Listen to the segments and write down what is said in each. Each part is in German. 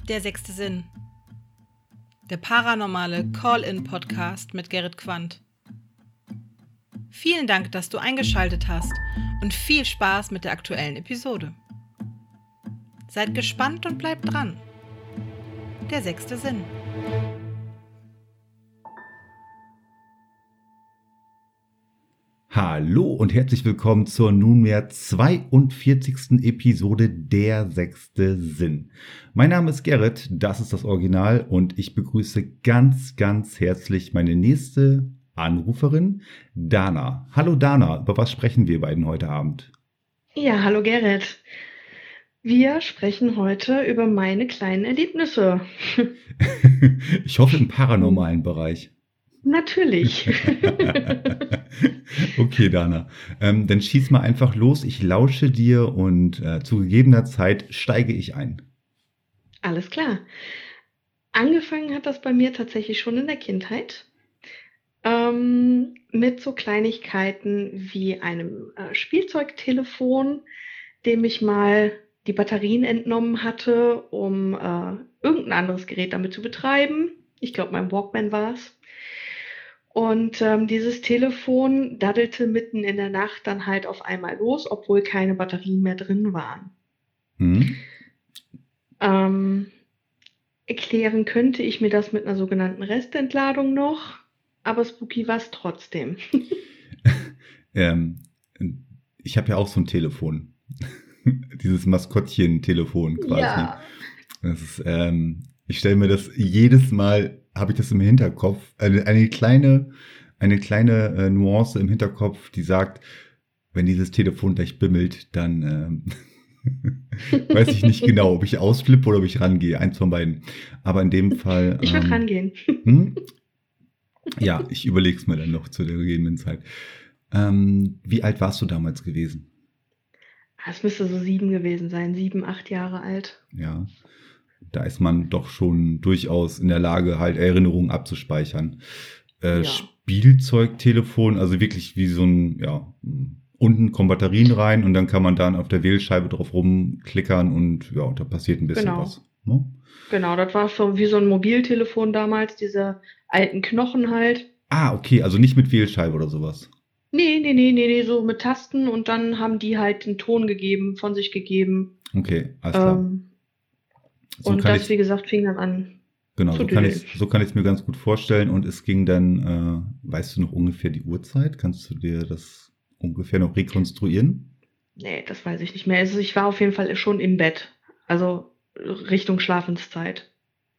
Der sechste Sinn. Der paranormale Call-in-Podcast mit Gerrit Quandt. Vielen Dank, dass du eingeschaltet hast und viel Spaß mit der aktuellen Episode. Seid gespannt und bleibt dran. Der sechste Sinn. Hallo und herzlich willkommen zur nunmehr 42. Episode Der sechste Sinn. Mein Name ist Gerrit, das ist das Original und ich begrüße ganz, ganz herzlich meine nächste Anruferin, Dana. Hallo Dana, über was sprechen wir beiden heute Abend? Ja, hallo Gerrit. Wir sprechen heute über meine kleinen Erlebnisse. Ich hoffe im paranormalen Bereich. Natürlich. Okay, Dana. Dann schieß mal einfach los. Ich lausche dir und zu gegebener Zeit steige ich ein. Alles klar. Angefangen hat das bei mir tatsächlich schon in der Kindheit. Mit so Kleinigkeiten wie einem Spielzeugtelefon, dem ich mal die Batterien entnommen hatte, um irgendein anderes Gerät damit zu betreiben. Ich glaube, mein Walkman war es. Und dieses Telefon daddelte mitten in der Nacht dann halt auf einmal los, obwohl keine Batterien mehr drin waren. Erklären könnte ich mir das mit einer sogenannten Restentladung noch, aber spooky war es trotzdem. Ich habe ja auch so ein Telefon. Dieses Maskottchen-Telefon quasi. Ja. Das ist, ich stelle mir das jedes Mal, habe ich das im Hinterkopf, eine kleine Nuance im Hinterkopf, die sagt, wenn dieses Telefon gleich bimmelt, dann weiß ich nicht genau, ob ich ausflippe oder ob ich rangehe. Eins von beiden. Aber in dem Fall... Ich würde rangehen. Ja, ich überlege es mir dann noch zu der gegebenen Zeit. Wie alt warst du damals gewesen? Es müsste so 7 gewesen sein, 7, 8 Jahre alt. Ja, da ist man doch schon durchaus in der Lage, halt Erinnerungen abzuspeichern. Ja. Spielzeugtelefon, also wirklich wie so ein, ja, unten kommen Batterien rein und dann kann man dann auf der Wählscheibe drauf rumklickern und ja, da passiert ein bisschen Genau. was. Ne? Genau, das war so wie so ein Mobiltelefon damals, diese alten Knochen halt. Ah, okay, also nicht mit Wählscheibe oder sowas. Nee, so mit Tasten und dann haben die halt den Ton gegeben, von sich gegeben. Okay, alles klar. So Und kann das, ich- wie gesagt, fing dann an. Genau, zu so kann düdeln. ich es mir ganz gut vorstellen. Und es ging dann, weißt du noch ungefähr die Uhrzeit? Kannst du dir das ungefähr noch rekonstruieren? Nee, das weiß ich nicht mehr. Also ich war auf jeden Fall schon im Bett. Also Richtung Schlafenszeit.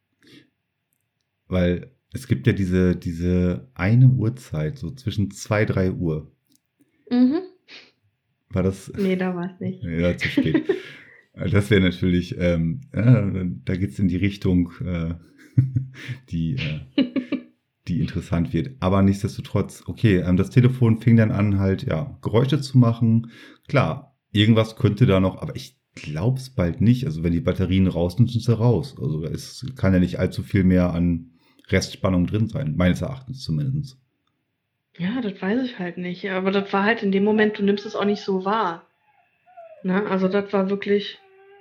Weil es gibt ja diese eine Uhrzeit, so zwischen 2, 3 Uhr. Mhm. War das? Nee, da war es nicht. Ja, zu spät. Das wäre natürlich, da geht's in die Richtung, die interessant wird. Aber nichtsdestotrotz, okay, das Telefon fing dann an, halt, ja, Geräusche zu machen. Klar, irgendwas könnte da noch, aber ich glaub's bald nicht. Also wenn die Batterien raus sind, sind sie raus. Also kann ja nicht allzu viel mehr an Restspannung drin sein, meines Erachtens zumindest. Ja, das weiß ich halt nicht. Aber das war halt in dem Moment, du nimmst es auch nicht so wahr. Ne? Also das war wirklich,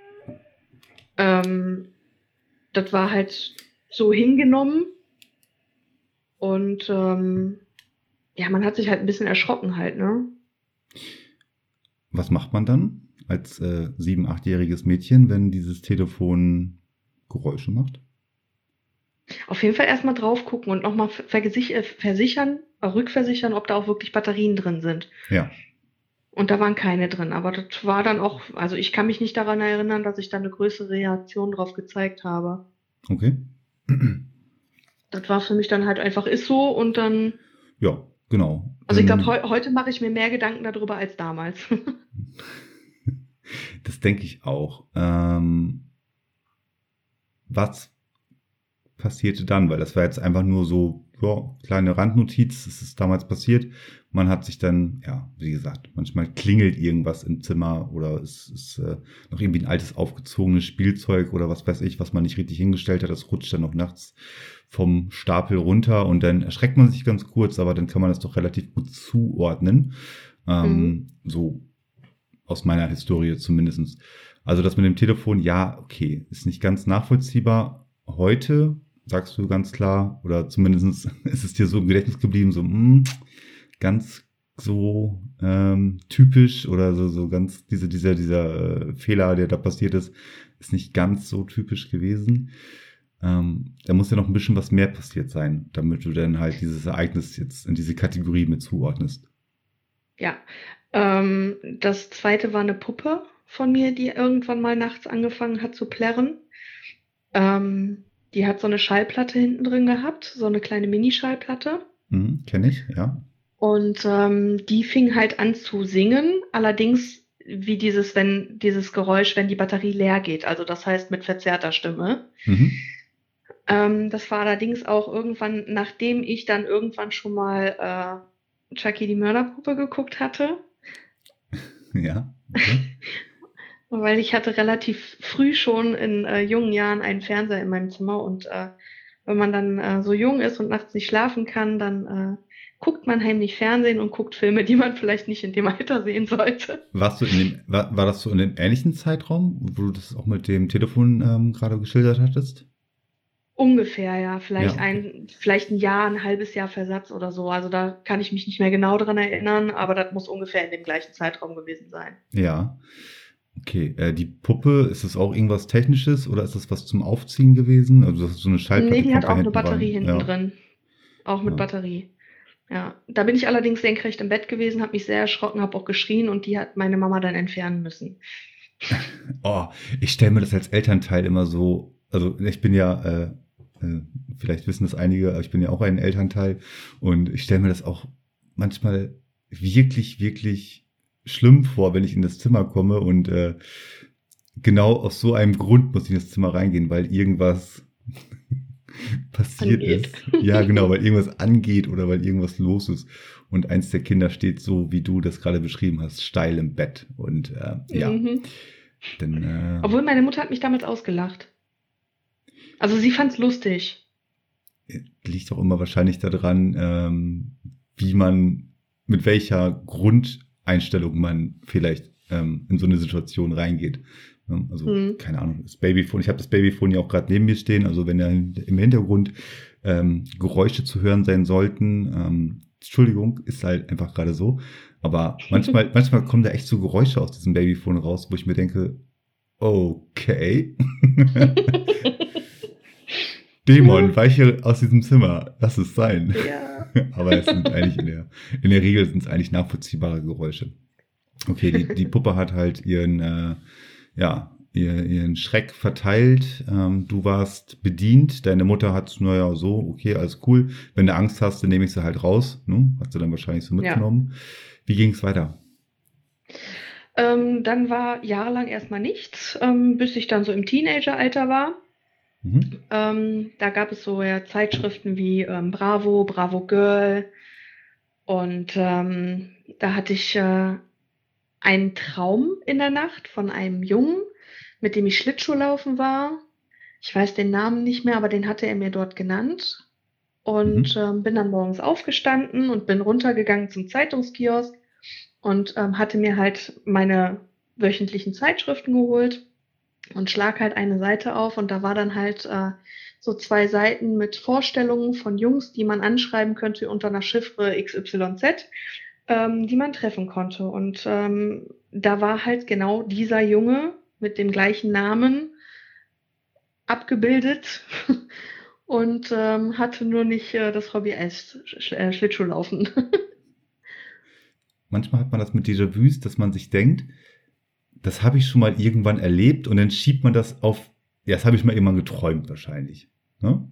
das war halt so hingenommen. Und ja, man hat sich halt ein bisschen erschrocken halt, ne? Was macht man dann als 7-, 8-jähriges Mädchen, wenn dieses Telefon Geräusche macht? Auf jeden Fall erstmal drauf gucken und nochmal rückversichern, ob da auch wirklich Batterien drin sind. Ja. Und da waren keine drin. Aber das war dann auch, also ich kann mich nicht daran erinnern, dass ich da eine größere Reaktion drauf gezeigt habe. Okay. Das war für mich dann halt einfach ist so und dann, Ja, genau. also ich glaube, heute mache ich mir mehr Gedanken darüber als damals. Das denke ich auch. Was passierte dann? Weil das war jetzt einfach nur so, ja, kleine Randnotiz, das ist damals passiert. Man hat sich dann, ja, wie gesagt, manchmal klingelt irgendwas im Zimmer oder es ist noch irgendwie ein altes aufgezogenes Spielzeug oder was weiß ich, was man nicht richtig hingestellt hat. Das rutscht dann noch nachts vom Stapel runter und dann erschreckt man sich ganz kurz, aber dann kann man das doch relativ gut zuordnen. So aus meiner Historie zumindest. Also das mit dem Telefon, ja, okay, ist nicht ganz nachvollziehbar. Heute sagst du ganz klar, oder zumindest ist es dir so im Gedächtnis geblieben, so ganz so typisch oder so ganz dieser Fehler, der da passiert ist nicht ganz so typisch gewesen. Da muss ja noch ein bisschen was mehr passiert sein, damit du dann halt dieses Ereignis jetzt in diese Kategorie mit zuordnest. Ja, das zweite war eine Puppe von mir, die irgendwann mal nachts angefangen hat zu plärren. Die hat so eine Schallplatte hinten drin gehabt, so eine kleine Mini-Schallplatte. Kenne ich, ja. Und die fing halt an zu singen, allerdings wie dieses Geräusch, wenn die Batterie leer geht, also das heißt mit verzerrter Stimme. Das war allerdings auch irgendwann, nachdem ich dann irgendwann schon mal Chucky die Mörderpuppe geguckt hatte. Ja. Okay. Weil ich hatte relativ früh schon in jungen Jahren einen Fernseher in meinem Zimmer und wenn man dann so jung ist und nachts nicht schlafen kann, dann guckt man heimlich Fernsehen und guckt Filme, die man vielleicht nicht in dem Alter sehen sollte. War das so in dem ähnlichen Zeitraum, wo du das auch mit dem Telefon gerade geschildert hattest? Ungefähr, ja. Vielleicht ein Jahr, ein halbes Jahr Versatz oder so. Also da kann ich mich nicht mehr genau dran erinnern, aber das muss ungefähr in dem gleichen Zeitraum gewesen sein. Ja. Okay, die Puppe, ist das auch irgendwas Technisches oder ist das was zum Aufziehen gewesen? Also das ist so eine Schallplatte. Nee, die hat auch eine Batterie hinten drin. Auch mit Batterie. Ja, da bin ich allerdings senkrecht im Bett gewesen, habe mich sehr erschrocken, habe auch geschrien und die hat meine Mama dann entfernen müssen. Oh, ich stelle mir das als Elternteil immer so, also ich bin ja, vielleicht wissen das einige, aber ich bin ja auch ein Elternteil und ich stelle mir das auch manchmal wirklich, wirklich schlimm vor, wenn ich in das Zimmer komme und genau aus so einem Grund muss ich in das Zimmer reingehen, weil irgendwas passiert ist. Ja, genau, weil irgendwas angeht oder weil irgendwas los ist. Und eins der Kinder steht so, wie du das gerade beschrieben hast, steil im Bett. Und Obwohl meine Mutter hat mich damals ausgelacht. Also sie fand's lustig. Liegt auch immer wahrscheinlich daran, mit welcher Grundeinstellung man vielleicht in so eine Situation reingeht. Also, keine Ahnung, das Babyphone, ich habe das Babyphone ja auch gerade neben mir stehen, also wenn ja im Hintergrund Geräusche zu hören sein sollten, Entschuldigung, ist halt einfach gerade so, aber manchmal kommen da echt so Geräusche aus diesem Babyphone raus, wo ich mir denke, okay, Dämon, weiche aus diesem Zimmer, lass es sein. Ja. Aber es sind eigentlich in der Regel sind es eigentlich nachvollziehbare Geräusche. Okay, die Puppe hat halt ihren Schreck verteilt. Du warst bedient. Deine Mutter hat, naja, so, okay, alles cool. Wenn du Angst hast, dann nehme ich sie halt raus. Ne? Hat sie dann wahrscheinlich so mitgenommen. Ja. Wie ging es weiter? Dann war jahrelang erstmal nichts, bis ich dann so im Teenageralter war. Da gab es so Zeitschriften wie Bravo, Bravo Girl. Und da hatte ich einen Traum in der Nacht von einem Jungen, mit dem ich Schlittschuhlaufen war. Ich weiß den Namen nicht mehr, aber den hatte er mir dort genannt. Und bin dann morgens aufgestanden und bin runtergegangen zum Zeitungskiosk und hatte mir halt meine wöchentlichen Zeitschriften geholt und schlag halt eine Seite auf und da war dann halt so 2 Seiten mit Vorstellungen von Jungs, die man anschreiben könnte unter einer Chiffre XYZ, die man treffen konnte. Und da war halt genau dieser Junge mit dem gleichen Namen abgebildet und hatte nur nicht das Hobby als Schlittschuhlaufen. Manchmal hat man das mit Déjà-vus, dass man sich denkt, das habe ich schon mal irgendwann erlebt und dann schiebt man das auf, ja, das habe ich mal irgendwann geträumt wahrscheinlich. Ne?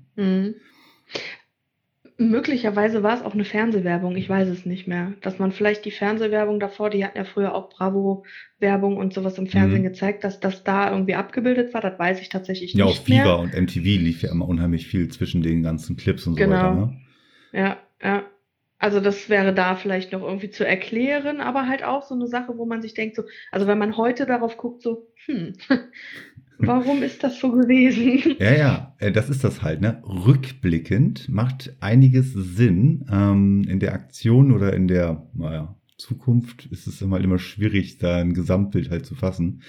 Möglicherweise war es auch eine Fernsehwerbung, ich weiß es nicht mehr. Dass man vielleicht die Fernsehwerbung davor, die hatten ja früher auch Bravo-Werbung und sowas im Fernsehen gezeigt, dass das da irgendwie abgebildet war, das weiß ich tatsächlich nicht mehr. Ja, auf Viva und MTV lief ja immer unheimlich viel zwischen den ganzen Clips und so weiter. Ne? Ja. Also das wäre da vielleicht noch irgendwie zu erklären, aber halt auch so eine Sache, wo man sich denkt, so, also wenn man heute darauf guckt, so, warum ist das so gewesen? Ja, das ist das halt, ne? Rückblickend macht einiges Sinn. In der Aktion oder in der, Zukunft ist es immer schwierig, da ein Gesamtbild halt zu fassen.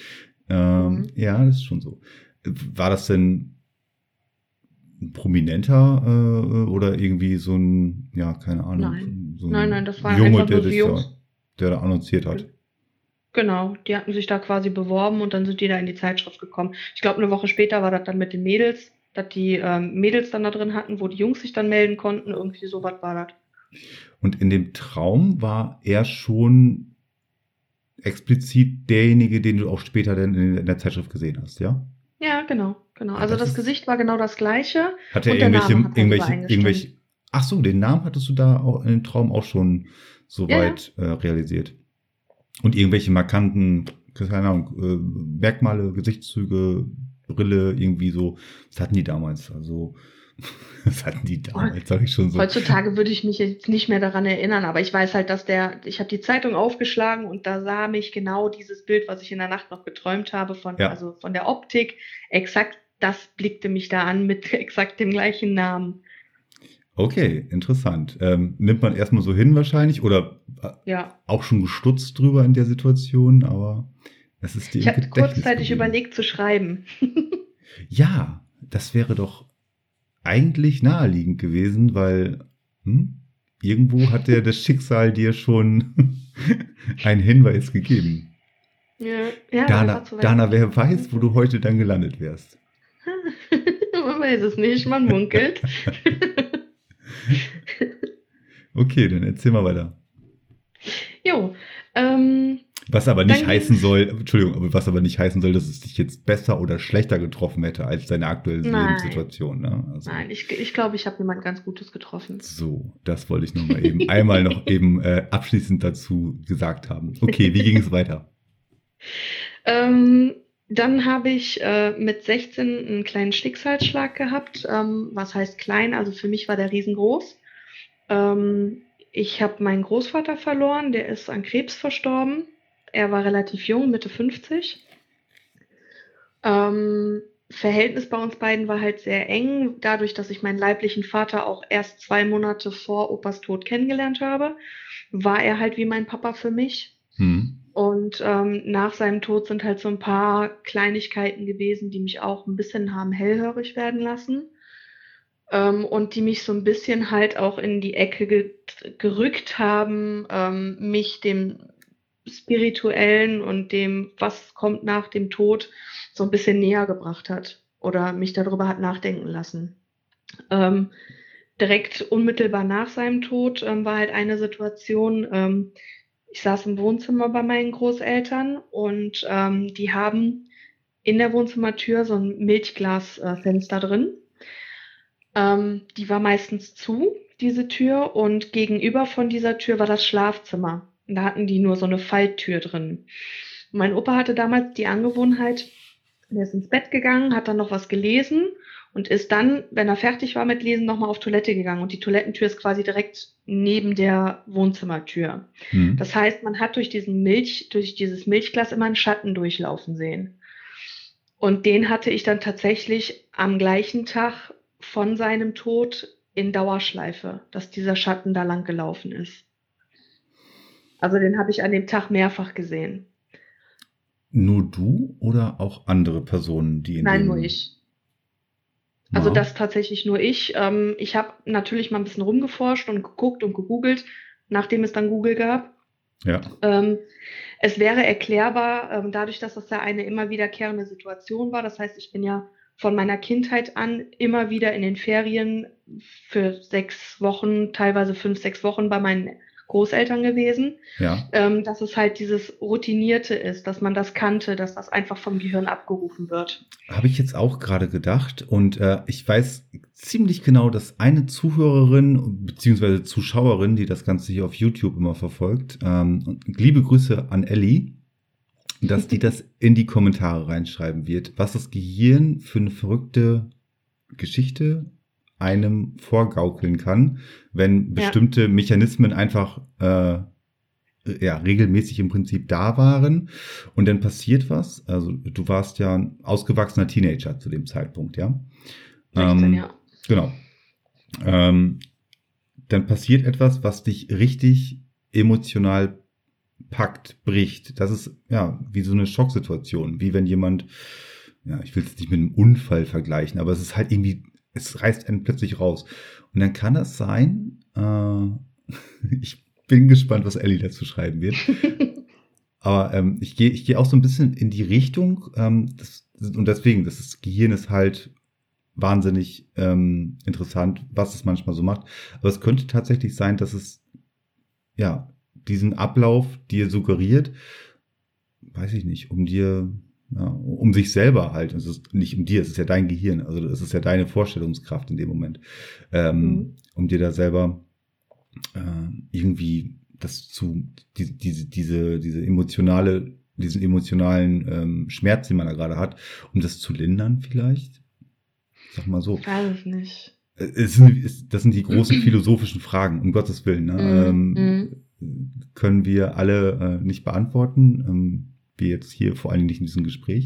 Ja, das ist schon so. War das denn ein Prominenter oder irgendwie so ein, ja, keine Ahnung, Nein. so ein Nein, das waren Junge, einfach nur so Jungs. der da annonciert hat? Genau, die hatten sich da quasi beworben und dann sind die da in die Zeitschrift gekommen. Ich glaube, eine Woche später war das dann mit den Mädels, dass die Mädels dann da drin hatten, wo die Jungs sich dann melden konnten. Irgendwie sowas war das. Und in dem Traum war er schon explizit derjenige, den du auch später dann in der Zeitschrift gesehen hast, ja? Ja, genau. Ja, Also das Gesicht war genau das gleiche Hat er und der Name hat halt irgendwelche, ach so, den Namen hattest du da auch in dem Traum auch schon soweit realisiert. Und irgendwelche markanten, keine Ahnung, Merkmale, Gesichtszüge, Brille, irgendwie so, was hatten die damals? Also, was hatten die damals, sag ich schon so. Heutzutage würde ich mich jetzt nicht mehr daran erinnern, aber ich weiß halt, ich habe die Zeitung aufgeschlagen und da sah mich genau dieses Bild, was ich in der Nacht noch geträumt habe, also von der Optik, exakt das blickte mich da an mit exakt dem gleichen Namen. Okay, interessant. Nimmt man erstmal so hin wahrscheinlich oder auch schon gestutzt drüber in der Situation, aber es ist dir Ich habe kurzzeitig überlegt zu schreiben. Ja, das wäre doch eigentlich naheliegend gewesen, weil irgendwo hat ja das Schicksal dir schon einen Hinweis gegeben. Ja, Dana, wer weiß, wo du heute dann gelandet wärst. Man weiß es nicht, man munkelt. Okay, dann erzähl mal weiter. Jo, was aber nicht heißen soll, dass es dich jetzt besser oder schlechter getroffen hätte als deine aktuelle Lebenssituation. Ne? Also, nein, ich glaube, ich habe jemand ganz Gutes getroffen. So, das wollte ich einmal noch abschließend dazu gesagt haben. Okay, wie ging es weiter? Dann habe ich mit 16 einen kleinen Schicksalsschlag gehabt. Was heißt klein? Also für mich war der riesengroß. Ich habe meinen Großvater verloren, der ist an Krebs verstorben. Er war relativ jung, Mitte 50. Verhältnis bei uns beiden war halt sehr eng, dadurch, dass ich meinen leiblichen Vater auch erst 2 Monate vor Opas Tod kennengelernt habe, war er halt wie mein Papa für mich. Und nach seinem Tod sind halt so ein paar Kleinigkeiten gewesen, die mich auch ein bisschen haben hellhörig werden lassen. Und die mich so ein bisschen halt auch in die Ecke gerückt haben, mich dem Spirituellen und dem, was kommt nach dem Tod, so ein bisschen näher gebracht hat oder mich darüber hat nachdenken lassen. Direkt unmittelbar nach seinem Tod war halt eine Situation, ich saß im Wohnzimmer bei meinen Großeltern und die haben in der Wohnzimmertür so ein Milchglasfenster drin. Die war meistens zu, diese Tür, und gegenüber von dieser Tür war das Schlafzimmer. Und da hatten die nur so eine Falltür drin. Und mein Opa hatte damals die Angewohnheit, er ist ins Bett gegangen, hat dann noch was gelesen und ist dann, wenn er fertig war mit Lesen, nochmal auf Toilette gegangen. Und die Toilettentür ist quasi direkt neben der Wohnzimmertür. Das heißt, man hat durch dieses Milchglas immer einen Schatten durchlaufen sehen. Und den hatte ich dann tatsächlich am gleichen Tag von seinem Tod in Dauerschleife, dass dieser Schatten da lang gelaufen ist. Also den habe ich an dem Tag mehrfach gesehen. Nur du oder auch andere Personen, die Nein, nur ich. Also das tatsächlich nur ich. Ich habe natürlich mal ein bisschen rumgeforscht und geguckt und gegoogelt, nachdem es dann Google gab. Ja. Es wäre erklärbar, dadurch, dass das ja eine immer wiederkehrende Situation war. Das heißt, ich bin ja von meiner Kindheit an immer wieder in den Ferien für 6 Wochen, teilweise 5, 6 Wochen bei meinen Großeltern gewesen. Ja. Dass es halt dieses Routinierte ist, dass man das kannte, dass das einfach vom Gehirn abgerufen wird. Habe ich jetzt auch gerade gedacht und ich weiß ziemlich genau, dass eine Zuhörerin bzw. Zuschauerin, die das Ganze hier auf YouTube immer verfolgt, und liebe Grüße an Ellie, dass die das in die Kommentare reinschreiben wird, was das Gehirn für eine verrückte Geschichte einem vorgaukeln kann, wenn bestimmte Mechanismen einfach regelmäßig im Prinzip da waren und dann passiert was. Also du warst ja ein ausgewachsener Teenager zu dem Zeitpunkt, ja? 16, ja. Genau. Dann passiert etwas, was dich richtig emotional packt, bricht. Das ist ja wie so eine Schocksituation, wie wenn jemand, ja, ich will es nicht mit einem Unfall vergleichen, aber es ist halt irgendwie, es reißt einen plötzlich raus. Und dann kann das sein, ich bin gespannt, was Ellie dazu schreiben wird. Aber ich gehe auch so ein bisschen in die Richtung, und deswegen, das Gehirn ist halt wahnsinnig interessant, was es manchmal so macht. Aber es könnte tatsächlich sein, dass es ja diesen Ablauf dir suggeriert, weiß ich nicht, um sich selber halt, es ist nicht um dir, es ist ja dein Gehirn, also es ist ja deine Vorstellungskraft in dem Moment, um dir da selber irgendwie diesen emotionalen Schmerz, den man da gerade hat, um das zu lindern vielleicht? Sag mal so. Ich weiß es nicht. Das sind die großen philosophischen Fragen, um Gottes Willen. Ne? Können wir alle nicht beantworten, wie jetzt hier vor allen Dingen nicht in diesem Gespräch.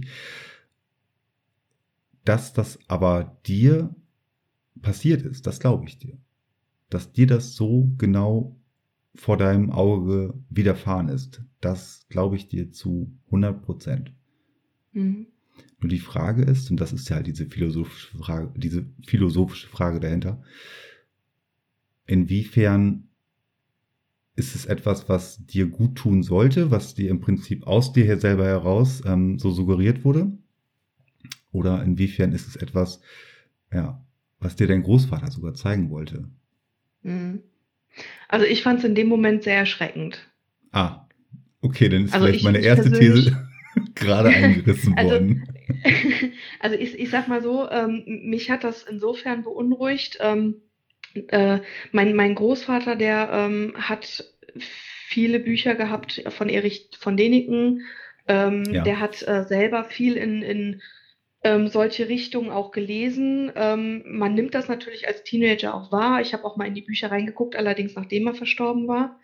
Dass das aber dir passiert ist, das glaube ich dir. Dass dir das so genau vor deinem Auge widerfahren ist, das glaube ich dir zu 100%. Nur die Frage ist, und das ist ja halt diese philosophische Frage dahinter, inwiefern ist es etwas, was dir gut tun sollte, was dir im Prinzip aus dir selber heraus so suggeriert wurde? Oder inwiefern ist es etwas, ja, was dir dein Großvater sogar zeigen wollte? Also ich fand es in dem Moment sehr erschreckend. Ah, okay, dann ist vielleicht meine erste These gerade eingerissen worden. Also ich sag mal so, mich hat das insofern beunruhigt. Mein Großvater, der hat viele Bücher gehabt von Erich von Däniken. Der hat selber viel in solche Richtungen auch gelesen. Man nimmt das natürlich als Teenager auch wahr. Ich habe auch mal in die Bücher reingeguckt, allerdings nachdem er verstorben war.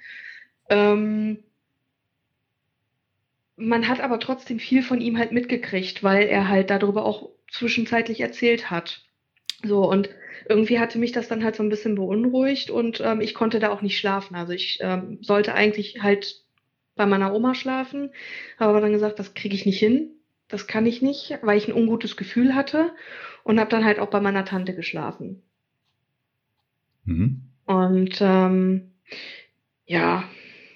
Man hat aber trotzdem viel von ihm halt mitgekriegt, weil er halt darüber auch zwischenzeitlich erzählt hat. So, und irgendwie hatte mich das dann halt so ein bisschen beunruhigt und ich konnte da auch nicht schlafen. Also ich sollte eigentlich halt bei meiner Oma schlafen, habe aber dann gesagt, das kriege ich nicht hin. Das kann ich nicht, weil ich ein ungutes Gefühl hatte und habe dann halt auch bei meiner Tante geschlafen. Und ja,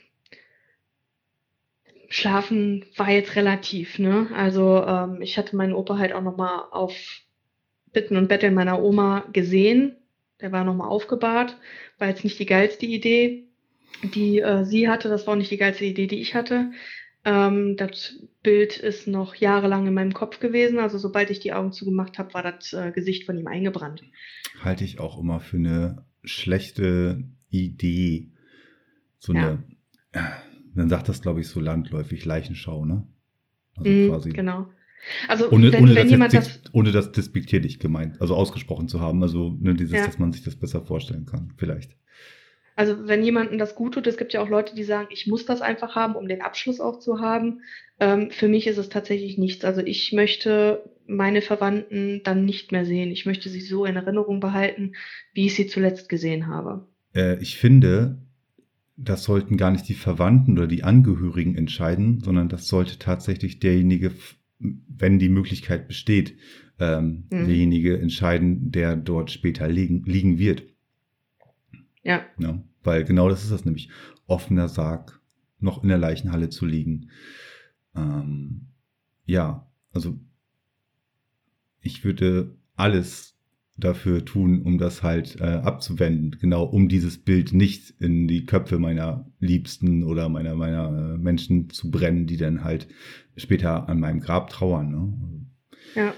Schlafen war jetzt relativ, ne? Also ich hatte meinen Opa halt auch nochmal auf Bitten und Betteln meiner Oma gesehen. Der war nochmal aufgebahrt. War jetzt nicht die geilste Idee, die sie hatte. Das war auch nicht die geilste Idee, die ich hatte. Das Bild ist noch jahrelang in meinem Kopf gewesen. Also sobald ich die Augen zugemacht habe, war das Gesicht von ihm eingebrannt. Halte ich auch immer für eine schlechte Idee. So eine, man sagt das, glaube ich, so landläufig, Leichenschau, ne? Also quasi. Genau. Also ohne ohne das despektierlich gemeint, also ausgesprochen zu haben, also ne, dass man sich das besser vorstellen kann, vielleicht. Also wenn jemandem das gut tut, es gibt ja auch Leute, die sagen, ich muss das einfach haben, um den Abschluss auch zu haben. Für mich ist es tatsächlich nichts. Also ich möchte meine Verwandten dann nicht mehr sehen. Ich möchte sie so in Erinnerung behalten, wie ich sie zuletzt gesehen habe. Ich finde, das sollten gar nicht die Verwandten oder die Angehörigen entscheiden, sondern das sollte tatsächlich derjenige, wenn die Möglichkeit besteht, derjenige entscheiden, der dort später liegen wird. Ja. Weil genau das ist das nämlich. Offener Sarg, noch in der Leichenhalle zu liegen. Also ich würde alles dafür tun, um das halt abzuwenden. Genau, um dieses Bild nicht in die Köpfe meiner Liebsten oder meiner Menschen zu brennen, die dann halt später an meinem Grab trauern. Ne? Ja.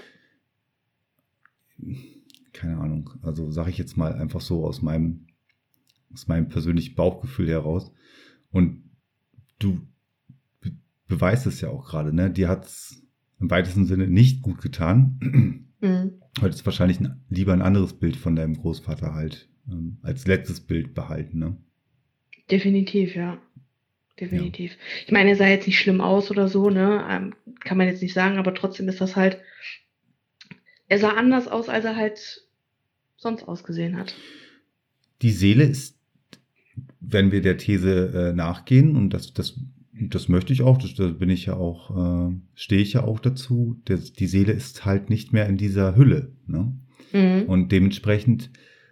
Keine Ahnung. Also sage ich jetzt mal einfach so aus meinem persönlichen Bauchgefühl heraus. Und du beweist es ja auch gerade, ne? Dir hat es im weitesten Sinne nicht gut getan. Heute ist wahrscheinlich lieber ein anderes Bild von deinem Großvater halt als letztes Bild behalten, ne? Definitiv, ja. Definitiv. Ja. Ich meine, er sah jetzt nicht schlimm aus oder so, ne? Kann man jetzt nicht sagen, aber trotzdem ist das halt, er sah anders aus, als er halt sonst ausgesehen hat. Die Seele ist, wenn wir der These nachgehen, und das Das möchte ich auch, da bin ich ja auch, stehe ich ja auch dazu. Die Seele ist halt nicht mehr in dieser Hülle, ne? Und dementsprechend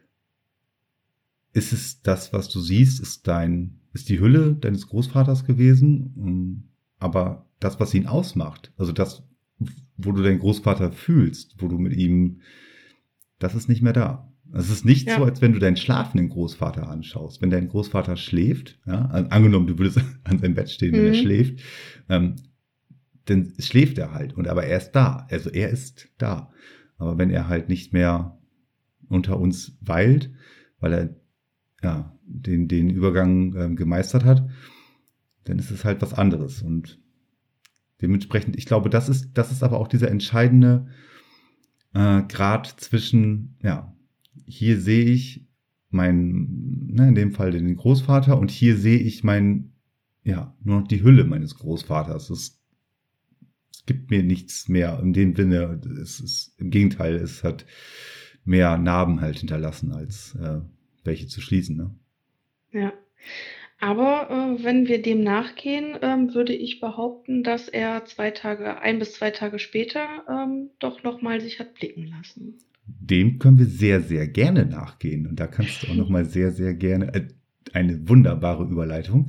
ist es das, was du siehst, ist die Hülle deines Großvaters gewesen. Aber das, was ihn ausmacht, also das, wo du deinen Großvater fühlst, wo du mit ihm, das ist nicht mehr da. Es ist nicht so, als wenn du deinen schlafenden Großvater anschaust. Wenn dein Großvater schläft, ja, also angenommen, du würdest an seinem Bett stehen, wenn er schläft, dann schläft er halt. Aber er ist da. Also er ist da. Aber wenn er halt nicht mehr unter uns weilt, weil er den Übergang gemeistert hat, dann ist es halt was anderes. Und dementsprechend, ich glaube, das ist aber auch dieser entscheidende Grad zwischen, hier sehe ich in dem Fall den Großvater und hier sehe ich nur noch die Hülle meines Großvaters. Es gibt mir nichts mehr in dem Sinne. Es ist im Gegenteil, es hat mehr Narben halt hinterlassen, als welche zu schließen. Ne? Ja, aber wenn wir dem nachgehen, würde ich behaupten, dass er 1 bis 2 Tage später doch nochmal sich hat blicken lassen. Dem können wir sehr, sehr gerne nachgehen. Und da kannst du auch nochmal sehr, sehr gerne, eine wunderbare Überleitung,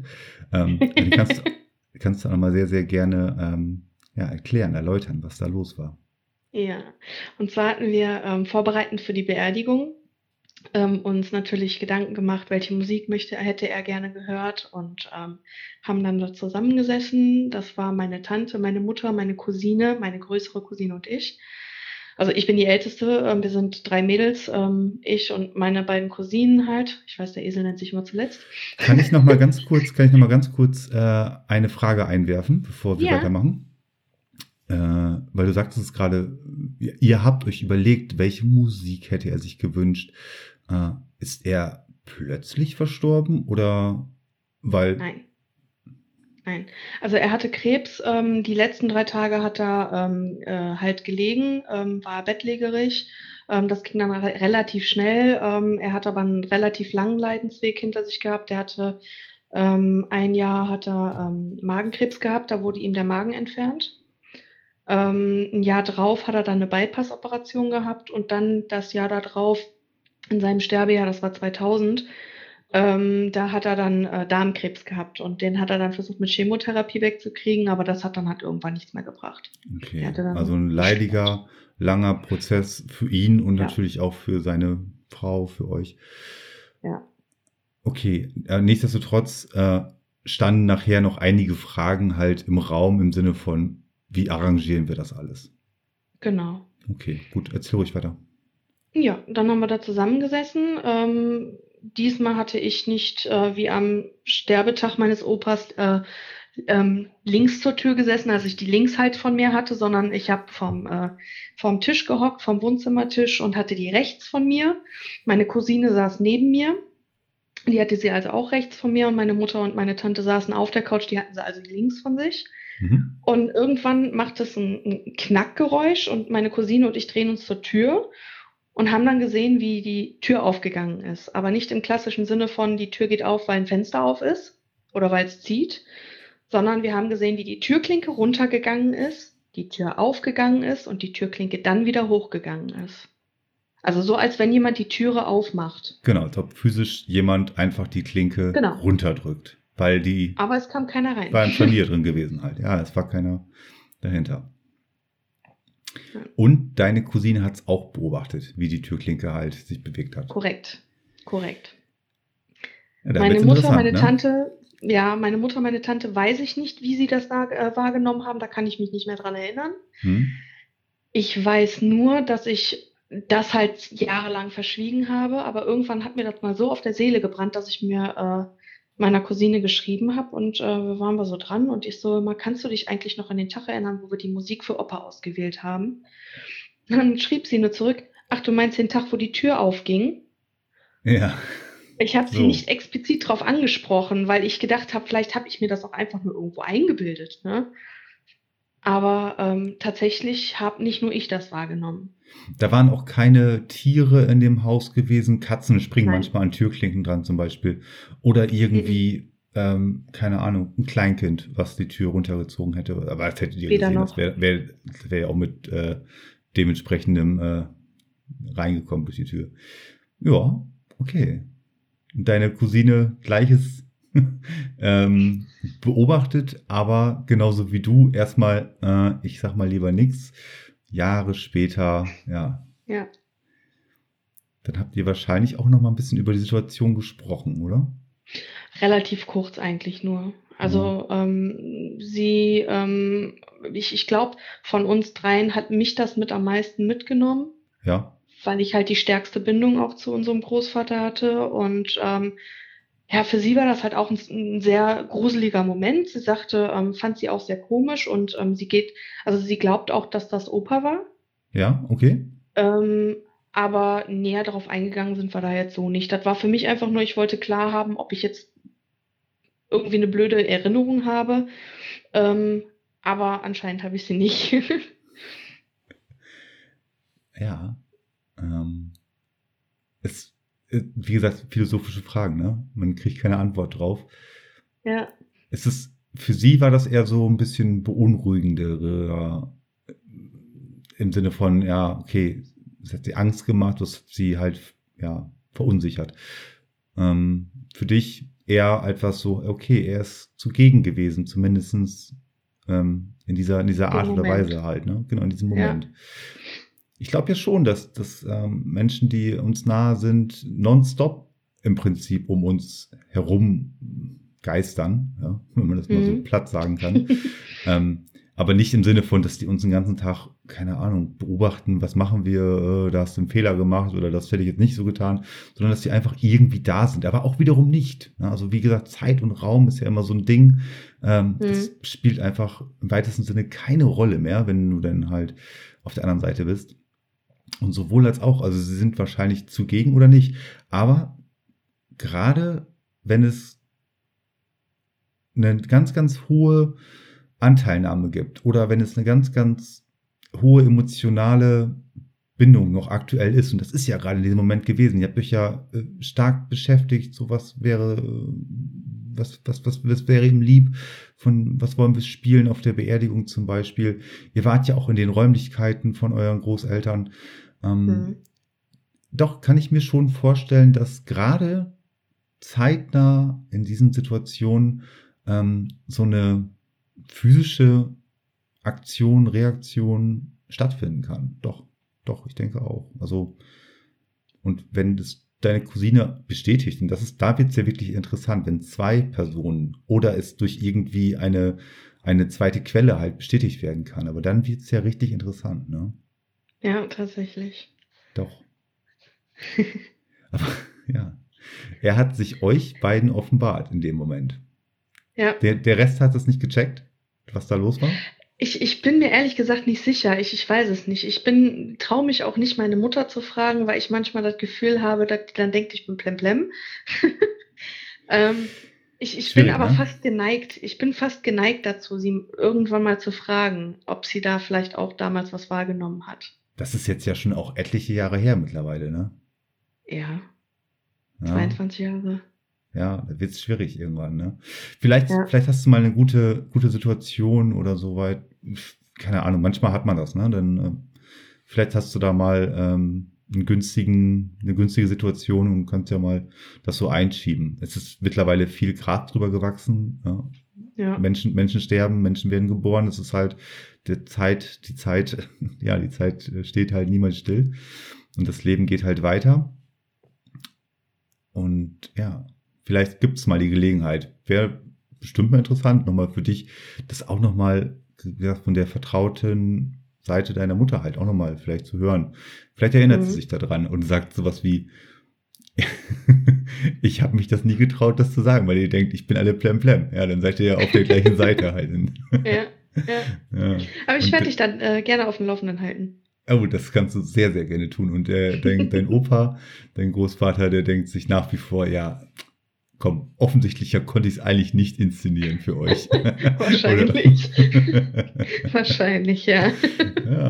kannst du auch nochmal sehr, sehr gerne erläutern, was da los war. Ja, und zwar hatten wir vorbereitend für die Beerdigung uns natürlich Gedanken gemacht, welche Musik hätte er gerne gehört und haben dann da zusammengesessen. Das war meine Tante, meine Mutter, meine Cousine, meine größere Cousine und ich. Also ich bin die Älteste, wir sind 3 Mädels, ich und meine beiden Cousinen halt. Ich weiß, der Esel nennt sich immer zuletzt. Kann ich noch mal ganz kurz eine Frage einwerfen, bevor wir weitermachen? Weil du sagtest es gerade, ihr habt euch überlegt, welche Musik hätte er sich gewünscht. Ist er plötzlich verstorben oder weil... Nein. Also er hatte Krebs, die letzten 3 Tage hat er halt gelegen, war bettlägerig. Das ging dann relativ schnell. Er hat aber einen relativ langen Leidensweg hinter sich gehabt. Er hatte 1 Jahr hat er Magenkrebs gehabt, da wurde ihm der Magen entfernt. 1 Jahr drauf hat er dann eine Bypass-Operation gehabt und dann das Jahr darauf, in seinem Sterbejahr, das war 2000, da hat er dann Darmkrebs gehabt und den hat er dann versucht mit Chemotherapie wegzukriegen, aber das hat dann halt irgendwann nichts mehr gebracht. Okay, also ein leidiger, langer Prozess für ihn und natürlich auch für seine Frau, für euch. Ja. Okay, nichtsdestotrotz standen nachher noch einige Fragen halt im Raum im Sinne von, wie arrangieren wir das alles? Genau. Okay, gut, erzähl ruhig weiter. Ja, dann haben wir da zusammengesessen. Diesmal hatte ich nicht wie am Sterbetag meines Opas links zur Tür gesessen, als ich die links halt von mir hatte, sondern ich habe vom Tisch gehockt, vom Wohnzimmertisch und hatte die rechts von mir. Meine Cousine saß neben mir. Die hatte sie also auch rechts von mir und meine Mutter und meine Tante saßen auf der Couch, die hatten sie also links von sich. Und irgendwann macht es ein Knackgeräusch und meine Cousine und ich drehen uns zur Tür und haben dann gesehen, wie die Tür aufgegangen ist. Aber nicht im klassischen Sinne von, die Tür geht auf, weil ein Fenster auf ist oder weil es zieht, sondern wir haben gesehen, wie die Türklinke runtergegangen ist, die Tür aufgegangen ist und die Türklinke dann wieder hochgegangen ist. Also so, als wenn jemand die Türe aufmacht. Genau, als ob physisch jemand einfach die Klinke runterdrückt. Aber es kam keiner rein. War ein Scharnier drin gewesen halt. Ja, es war keiner dahinter. Ja. Und deine Cousine hat es auch beobachtet, wie die Türklinke halt sich bewegt hat. Korrekt. Ja, meine Mutter, meine Tante, weiß ich nicht, wie sie das wahrgenommen haben. Da kann ich mich nicht mehr dran erinnern. Ich weiß nur, dass ich das halt jahrelang verschwiegen habe, aber irgendwann hat mir das mal so auf der Seele gebrannt, dass ich mir meiner Cousine geschrieben habe und wir waren so dran und ich so, kannst du dich eigentlich noch an den Tag erinnern, wo wir die Musik für Opa ausgewählt haben? Und dann schrieb sie nur zurück, ach, du meinst den Tag, wo die Tür aufging? Ja. Ich habe sie nicht explizit drauf angesprochen, weil ich gedacht habe, vielleicht habe ich mir das auch einfach nur irgendwo eingebildet, ne? Aber tatsächlich habe nicht nur ich das wahrgenommen. Da waren auch keine Tiere in dem Haus gewesen. Katzen springen manchmal an Türklinken dran zum Beispiel. Oder irgendwie keine Ahnung, ein Kleinkind, was die Tür runtergezogen hätte. Aber das hättet ihr Weder gesehen. noch. Das wär ja auch mit dementsprechendem reingekommen durch die Tür. Ja, okay. Und deine Cousine Gleiches beobachtet, aber genauso wie du erstmal, ich sag mal lieber nix. Jahre später, ja. Ja. Dann habt ihr wahrscheinlich auch noch mal ein bisschen über die Situation gesprochen, oder? Relativ kurz eigentlich nur. Also ich glaube, von uns dreien hat mich das mit am meisten mitgenommen, Ja. weil ich halt die stärkste Bindung auch zu unserem Großvater hatte. Und ja, für sie war das halt auch ein sehr gruseliger Moment. Sie sagte, fand sie auch sehr komisch und sie glaubt auch, dass das Opa war. Ja, okay. Aber näher darauf eingegangen sind wir da jetzt so nicht. Das war für mich einfach nur, ich wollte klar haben, ob ich jetzt irgendwie eine blöde Erinnerung habe. Aber anscheinend habe ich sie nicht. Ja. Wie gesagt, philosophische Fragen, ne? Man kriegt keine Antwort drauf. Ja. Für sie war das eher so ein bisschen beunruhigendere, im Sinne von, ja, okay, das hat sie Angst gemacht, das hat sie halt, ja, verunsichert. Für dich eher etwas so, okay, er ist zugegen gewesen, zumindestens in dieser Art oder Weise halt, ne? Genau, in diesem Moment. Ja. Ich glaube ja schon, dass Menschen, die uns nahe sind, nonstop im Prinzip um uns herum geistern, ja, wenn man das mal so platt sagen kann. Aber nicht im Sinne von, dass die uns den ganzen Tag, keine Ahnung, beobachten, was machen wir, da hast du einen Fehler gemacht oder das hätte ich jetzt nicht so getan, sondern dass die einfach irgendwie da sind, aber auch wiederum nicht. Also wie gesagt, Zeit und Raum ist ja immer so ein Ding. Das spielt einfach im weitesten Sinne keine Rolle mehr, wenn du dann halt auf der anderen Seite bist. Und sowohl als auch, also sie sind wahrscheinlich zugegen oder nicht. Aber gerade wenn es eine ganz, ganz hohe Anteilnahme gibt oder wenn es eine ganz, ganz hohe emotionale Bindung noch aktuell ist, und das ist ja gerade in diesem Moment gewesen, ihr habt euch ja stark beschäftigt, so was wäre ihm lieb, was wollen wir spielen auf der Beerdigung zum Beispiel. Ihr wart ja auch in den Räumlichkeiten von euren Großeltern. Doch kann ich mir schon vorstellen, dass gerade zeitnah in diesen Situationen so eine physische Aktion, Reaktion stattfinden kann. Doch, ich denke auch. Also, und wenn das deine Cousine bestätigt, und da wird es ja wirklich interessant, wenn zwei Personen oder es durch irgendwie eine zweite Quelle halt bestätigt werden kann. Aber dann wird es ja richtig interessant, ne? Ja, tatsächlich. Doch. Aber ja, er hat sich euch beiden offenbart in dem Moment. Ja. Der Rest hat das nicht gecheckt, was da los war? Ich bin mir ehrlich gesagt nicht sicher. Ich weiß es nicht. Traue mich auch nicht, meine Mutter zu fragen, weil ich manchmal das Gefühl habe, dass die dann denkt, ich bin plemplem. Ich bin aber fast geneigt. Ich bin fast geneigt dazu, sie irgendwann mal zu fragen, ob sie da vielleicht auch damals was wahrgenommen hat. Das ist jetzt ja schon auch etliche Jahre her mittlerweile, ne? Ja. 22 Jahre. Ja, da wird es schwierig irgendwann, ne? Vielleicht hast du mal eine gute Situation oder so weit. Keine Ahnung, manchmal hat man das, ne? Dann vielleicht hast du da mal eine günstige Situation und kannst ja mal das so einschieben. Es ist mittlerweile viel Gras drüber gewachsen. Ja. Menschen sterben, Menschen werden geboren. Es ist halt die Zeit steht halt niemals still. Und das Leben geht halt weiter. Und ja, vielleicht gibt es mal die Gelegenheit. Wäre bestimmt mal interessant, nochmal für dich, das auch nochmal von der vertrauten Seite deiner Mutter halt auch nochmal vielleicht zu hören. Vielleicht erinnert sie sich daran und sagt sowas wie, ich habe mich das nie getraut, das zu sagen, weil ihr denkt, ich bin alle plemplem. Ja, dann seid ihr ja auf der gleichen Seite halt. Ja. Aber ich werde dich dann gerne auf dem Laufenden halten. Oh, das kannst du sehr, sehr gerne tun. Und dein Opa, dein Großvater, der denkt sich nach wie vor, ja, komm, offensichtlicher konnte ich es eigentlich nicht inszenieren für euch. Wahrscheinlich. Wahrscheinlich, ja.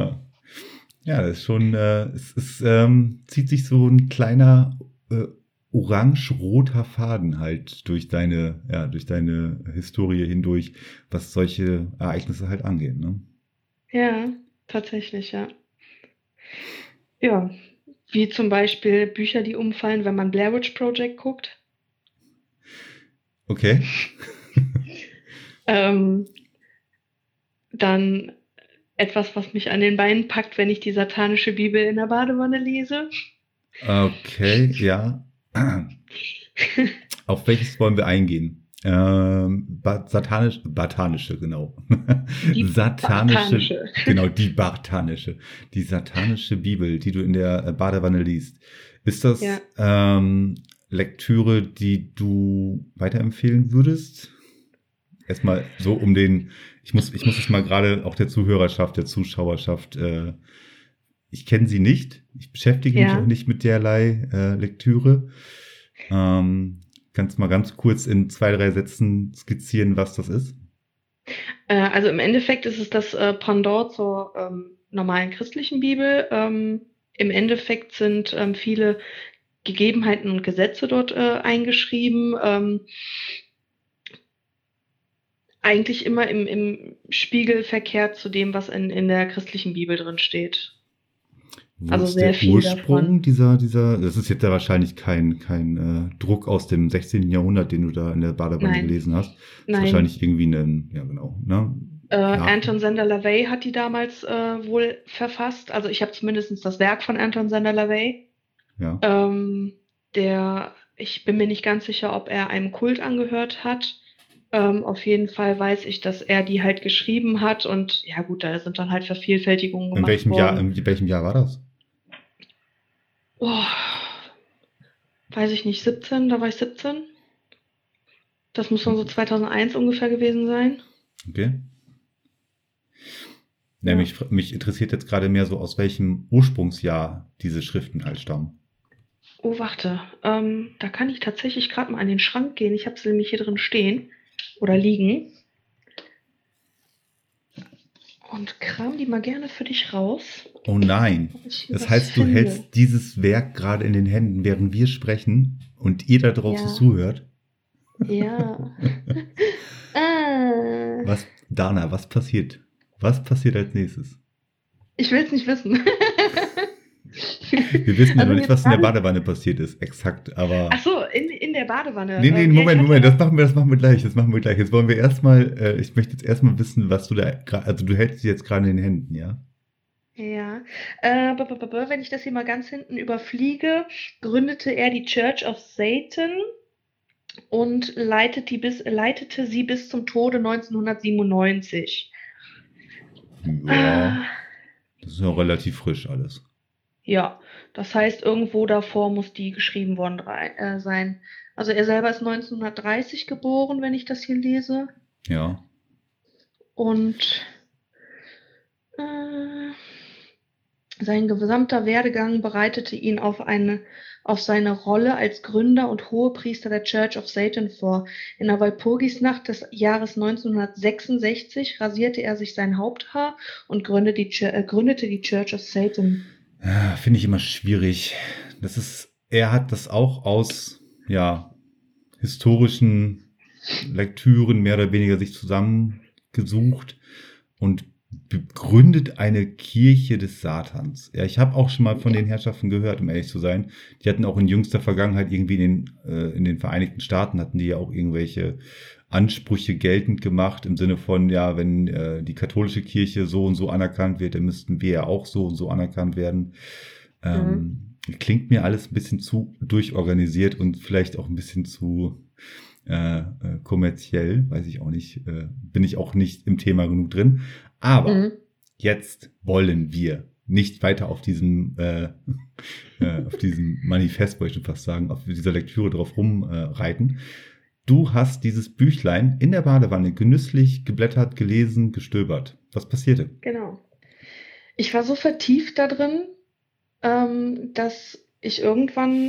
Ja, das ist schon, zieht sich so ein kleiner orange-roter Faden halt durch deine Historie hindurch, was solche Ereignisse halt angeht, ne? Ja, tatsächlich, ja. Ja, wie zum Beispiel Bücher, die umfallen, wenn man Blair Witch Project guckt. Okay. Dann etwas, was mich an den Beinen packt, wenn ich die satanische Bibel in der Badewanne lese. Okay, ja. Auf welches wollen wir eingehen? Satanische, genau. Die Bartanische. Genau, die Bartanische. Die satanische Bibel, die du in der Badewanne liest. Ist das Lektüre, die du weiterempfehlen würdest? Erstmal so ich muss es mal gerade auch der Zuhörerschaft, der Zuschauerschaft, ich kenne sie nicht, ich beschäftige mich auch nicht mit derlei Lektüre. Kannst du mal ganz kurz in 2, 3 Sätzen skizzieren, was das ist? Also im Endeffekt ist es das Pendant zur normalen christlichen Bibel. Im Endeffekt sind viele Gegebenheiten und Gesetze dort eingeschrieben. Eigentlich immer im Spiegel verkehrt zu dem, was in der christlichen Bibel drin steht. Wo Also ist sehr der viel Ursprung dieser, das ist jetzt ja wahrscheinlich kein Druck aus dem 16. Jahrhundert, den du da in der Badewanne gelesen hast. Das ist wahrscheinlich irgendwie Anton Szender Lavey hat die damals wohl verfasst. Also ich habe zumindest das Werk von Anton Szender Lavey. Ja. Ich bin mir nicht ganz sicher, ob er einem Kult angehört hat. Auf jeden Fall weiß ich, dass er die halt geschrieben hat und ja gut, da sind dann halt Vervielfältigungen gemacht worden. In welchem Jahr war das? Oh, weiß ich nicht, 17, da war ich 17. Das muss dann so 2001 ungefähr gewesen sein. Okay. Ja. Mich interessiert jetzt gerade mehr so, aus welchem Ursprungsjahr diese Schriften halt stammen. Oh, warte, da kann ich tatsächlich gerade mal an den Schrank gehen. Ich habe sie nämlich hier drin stehen oder liegen. Und kram die mal gerne für dich raus. Oh nein. Das heißt, du hältst dieses Werk gerade in den Händen, während wir sprechen und ihr da draußen zuhört? Ja. Dana, was passiert? Was passiert als nächstes? Ich will es nicht wissen. Wir wissen ja noch nicht, was in der Badewanne passiert ist, exakt, aber... Ach so, in der Badewanne. Nee, Moment, das machen wir gleich. Jetzt wollen wir erstmal, ich möchte jetzt erstmal wissen, was du da, also du hältst sie jetzt gerade in den Händen, ja? Ja, wenn ich das hier mal ganz hinten überfliege, gründete er die Church of Satan und leitete sie bis zum Tode 1997. Ja, das ist ja relativ frisch alles. Ja, das heißt, irgendwo davor muss die geschrieben worden sein. Also er selber ist 1930 geboren, wenn ich das hier lese. Ja. Und sein gesamter Werdegang bereitete ihn auf seine Rolle als Gründer und Hohepriester der Church of Satan vor. In der Walpurgisnacht des Jahres 1966 rasierte er sich sein Haupthaar und gründete die Church of Satan. Ja, finde ich immer schwierig. Er hat das auch aus, historischen Lektüren mehr oder weniger sich zusammengesucht und begründet eine Kirche des Satans. Ja, ich habe auch schon mal von den Herrschaften gehört, um ehrlich zu sein. Die hatten auch in jüngster Vergangenheit irgendwie in den Vereinigten Staaten hatten die ja auch irgendwelche Ansprüche geltend gemacht, im Sinne von, wenn die katholische Kirche so und so anerkannt wird, dann müssten wir ja auch so und so anerkannt werden. Klingt mir alles ein bisschen zu durchorganisiert und vielleicht auch ein bisschen zu kommerziell, weiß ich auch nicht, bin ich auch nicht im Thema genug drin. Aber jetzt wollen wir nicht weiter auf diesem Manifest, wollte ich schon fast sagen, auf dieser Lektüre drauf rumreiten. Du hast dieses Büchlein in der Badewanne genüsslich geblättert, gelesen, gestöbert. Was passierte? Genau. Ich war so vertieft da drin, dass ich irgendwann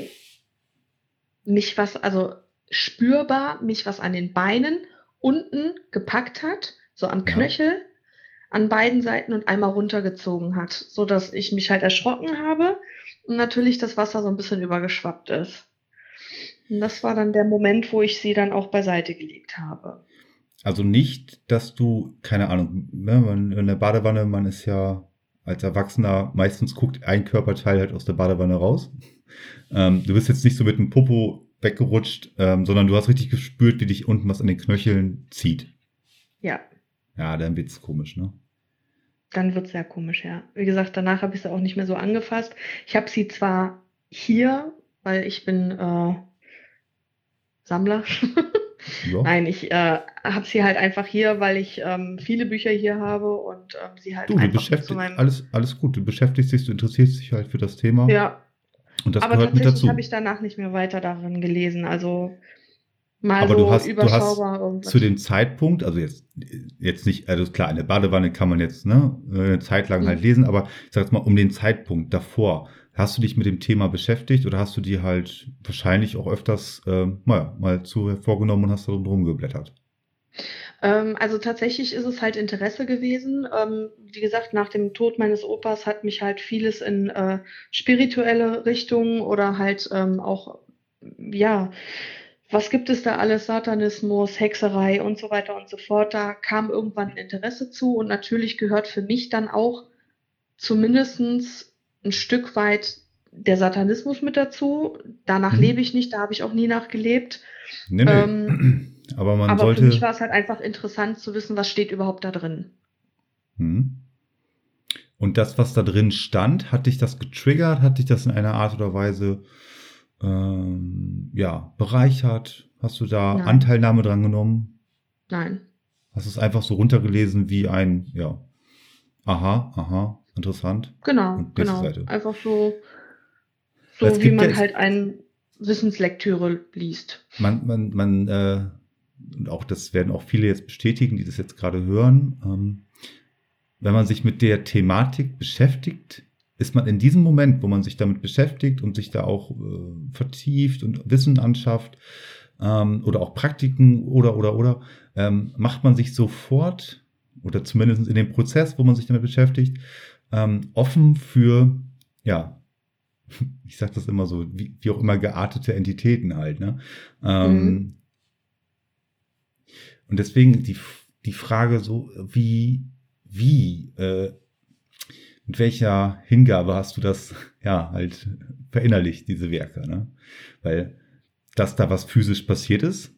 spürbar mich was an den Beinen unten gepackt hat, so am Knöchel, an beiden Seiten und einmal runtergezogen hat, sodass ich mich halt erschrocken habe und natürlich das Wasser so ein bisschen übergeschwappt ist. Und das war dann der Moment, wo ich sie dann auch beiseite gelegt habe. Also nicht, dass du, keine Ahnung, ne, in der Badewanne, man ist ja als Erwachsener, meistens guckt ein Körperteil halt aus der Badewanne raus. Du bist jetzt nicht so mit dem Popo weggerutscht, sondern du hast richtig gespürt, wie dich unten was an den Knöcheln zieht. Ja. Ja, dann wird's komisch, ne? Dann wird's sehr komisch, ja. Wie gesagt, danach habe ich sie auch nicht mehr so angefasst. Ich habe sie zwar hier, weil ich bin Sammler. Ja. Nein, ich habe sie halt einfach hier, weil ich viele Bücher hier habe und sie halt Du, du einfach beschäftigst, zu meinem... alles gut, du beschäftigst dich, du interessierst dich halt für das Thema Ja, und das aber gehört mit tatsächlich dazu. habe ich danach nicht mehr weiter darin gelesen. Also mal Aber so du hast überschaubar irgendwas. zu dem Zeitpunkt, also jetzt nicht, also klar, in der Badewanne kann man jetzt eine Zeit lang halt lesen, aber ich sag jetzt mal, um den Zeitpunkt davor, hast du dich mit dem Thema beschäftigt oder hast du die halt wahrscheinlich auch öfters mal vorgenommen und hast da drum geblättert? Also tatsächlich ist es halt Interesse gewesen. Wie gesagt, nach dem Tod meines Opas hat mich halt vieles in spirituelle Richtungen oder halt auch, ja, was gibt es da alles? Satanismus, Hexerei und so weiter und so fort. Da kam irgendwann Interesse zu und natürlich gehört für mich dann auch zumindestens ein Stück weit der Satanismus mit dazu. Danach lebe ich nicht, da habe ich auch nie nachgelebt. Nee. Aber man Aber sollte. für mich war es halt einfach interessant zu wissen, was steht überhaupt da drin. Und das, was da drin stand, hat dich das getriggert? Hat dich das in einer Art oder Weise bereichert? Hast du da Nein. Anteilnahme dran genommen? Nein. Hast du es einfach so runtergelesen wie ein, aha, interessant. Genau. Seite. Einfach so Es wie gibt man ja- halt eine Wissenslektüre liest. Und auch das werden auch viele jetzt bestätigen, die das jetzt gerade hören. Wenn man sich mit der Thematik beschäftigt, ist man in diesem Moment, wo man sich damit beschäftigt und sich da auch vertieft und Wissen anschafft oder auch Praktiken oder macht man sich sofort oder zumindest in dem Prozess, wo man sich damit beschäftigt, offen für, ich sage das immer so, wie auch immer geartete Entitäten halt, ne? Und deswegen die Frage so, mit welcher Hingabe hast du das halt verinnerlicht, diese Werke, ne? Weil, dass da was physisch passiert ist,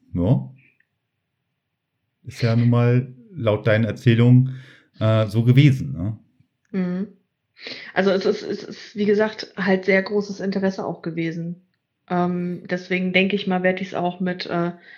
ist ja nun mal laut deinen Erzählungen so gewesen, ne? Also es ist, wie gesagt, halt sehr großes Interesse auch gewesen. Deswegen denke ich mal, werde ich es auch mit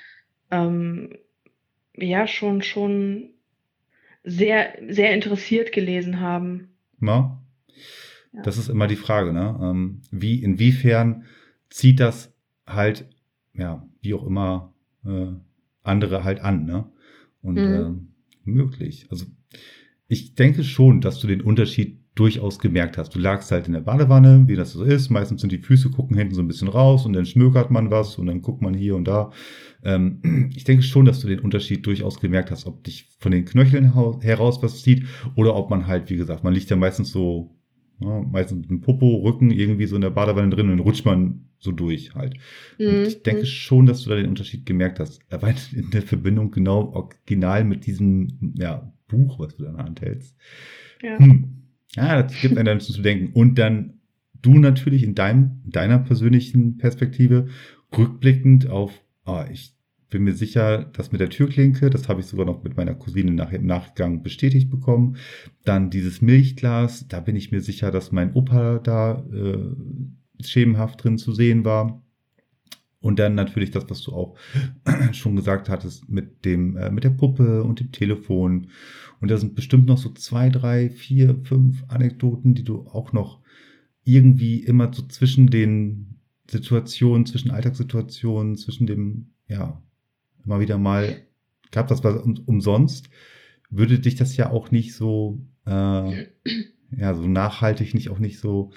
schon sehr, sehr interessiert gelesen haben. Ja. Ja. Das ist immer die Frage, ne? Inwiefern zieht das halt, wie auch immer, andere halt an, ne? Und möglich. Also ich denke schon, dass du den Unterschied durchaus gemerkt hast. Du lagst halt in der Badewanne, wie das so ist. Meistens sind die Füße, gucken hinten so ein bisschen raus und dann schmökert man was und dann guckt man hier und da. Ich denke schon, dass du den Unterschied durchaus gemerkt hast, ob dich von den Knöcheln heraus was zieht oder ob man halt, wie gesagt, man liegt ja meistens so, meistens mit dem Popo, Rücken irgendwie so in der Badewanne drin und dann rutscht man so durch halt. Und ich denke schon, dass du da den Unterschied gemerkt hast. Er war in der Verbindung genau original mit diesem Buch, was du da in der Hand hältst. Ja. Das gibt einem dann zu denken. Und dann du natürlich in deiner persönlichen Perspektive rückblickend auf, ich bin mir sicher, das mit der Türklinke, das habe ich sogar noch mit meiner Cousine nachher im Nachgang bestätigt bekommen. Dann dieses Milchglas, da bin ich mir sicher, dass mein Opa da schemenhaft drin zu sehen war. Und dann natürlich das, was du auch schon gesagt hattest mit der Puppe und dem Telefon. Und da sind bestimmt noch so 2, 3, 4, 5 Anekdoten, die du auch noch irgendwie immer so zwischen den Situationen, zwischen Alltagssituationen, zwischen dem, immer wieder mal gab. Das war umsonst. Würde dich das ja auch nicht so, so nachhaltig auch nicht so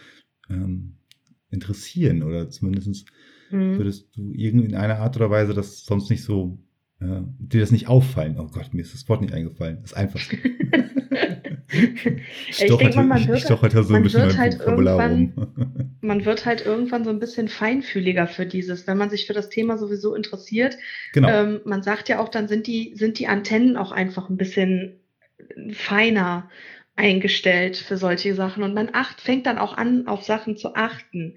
interessieren oder zumindest würdest du irgendwie in einer Art oder Weise das sonst nicht so dir das nicht auffallen. Oh Gott, mir ist das Wort nicht eingefallen. Das ist einfach so. Ich stocherte so ein bisschen mein Vokabular rum. Man wird halt irgendwann so ein bisschen feinfühliger für dieses, wenn man sich für das Thema sowieso interessiert. Genau. Man sagt ja auch, dann sind die Antennen auch einfach ein bisschen feiner eingestellt für solche Sachen. Und man fängt dann auch an, auf Sachen zu achten.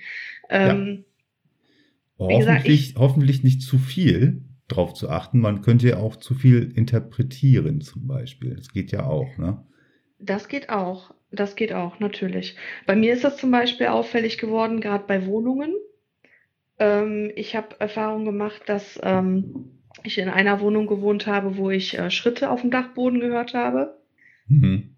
Hoffentlich nicht zu viel drauf zu achten. Man könnte ja auch zu viel interpretieren zum Beispiel. Das geht ja auch, ne? Das geht auch, natürlich. Bei mir ist das zum Beispiel auffällig geworden, gerade bei Wohnungen. Ich habe Erfahrung gemacht, dass ich in einer Wohnung gewohnt habe, wo ich Schritte auf dem Dachboden gehört habe. Mhm.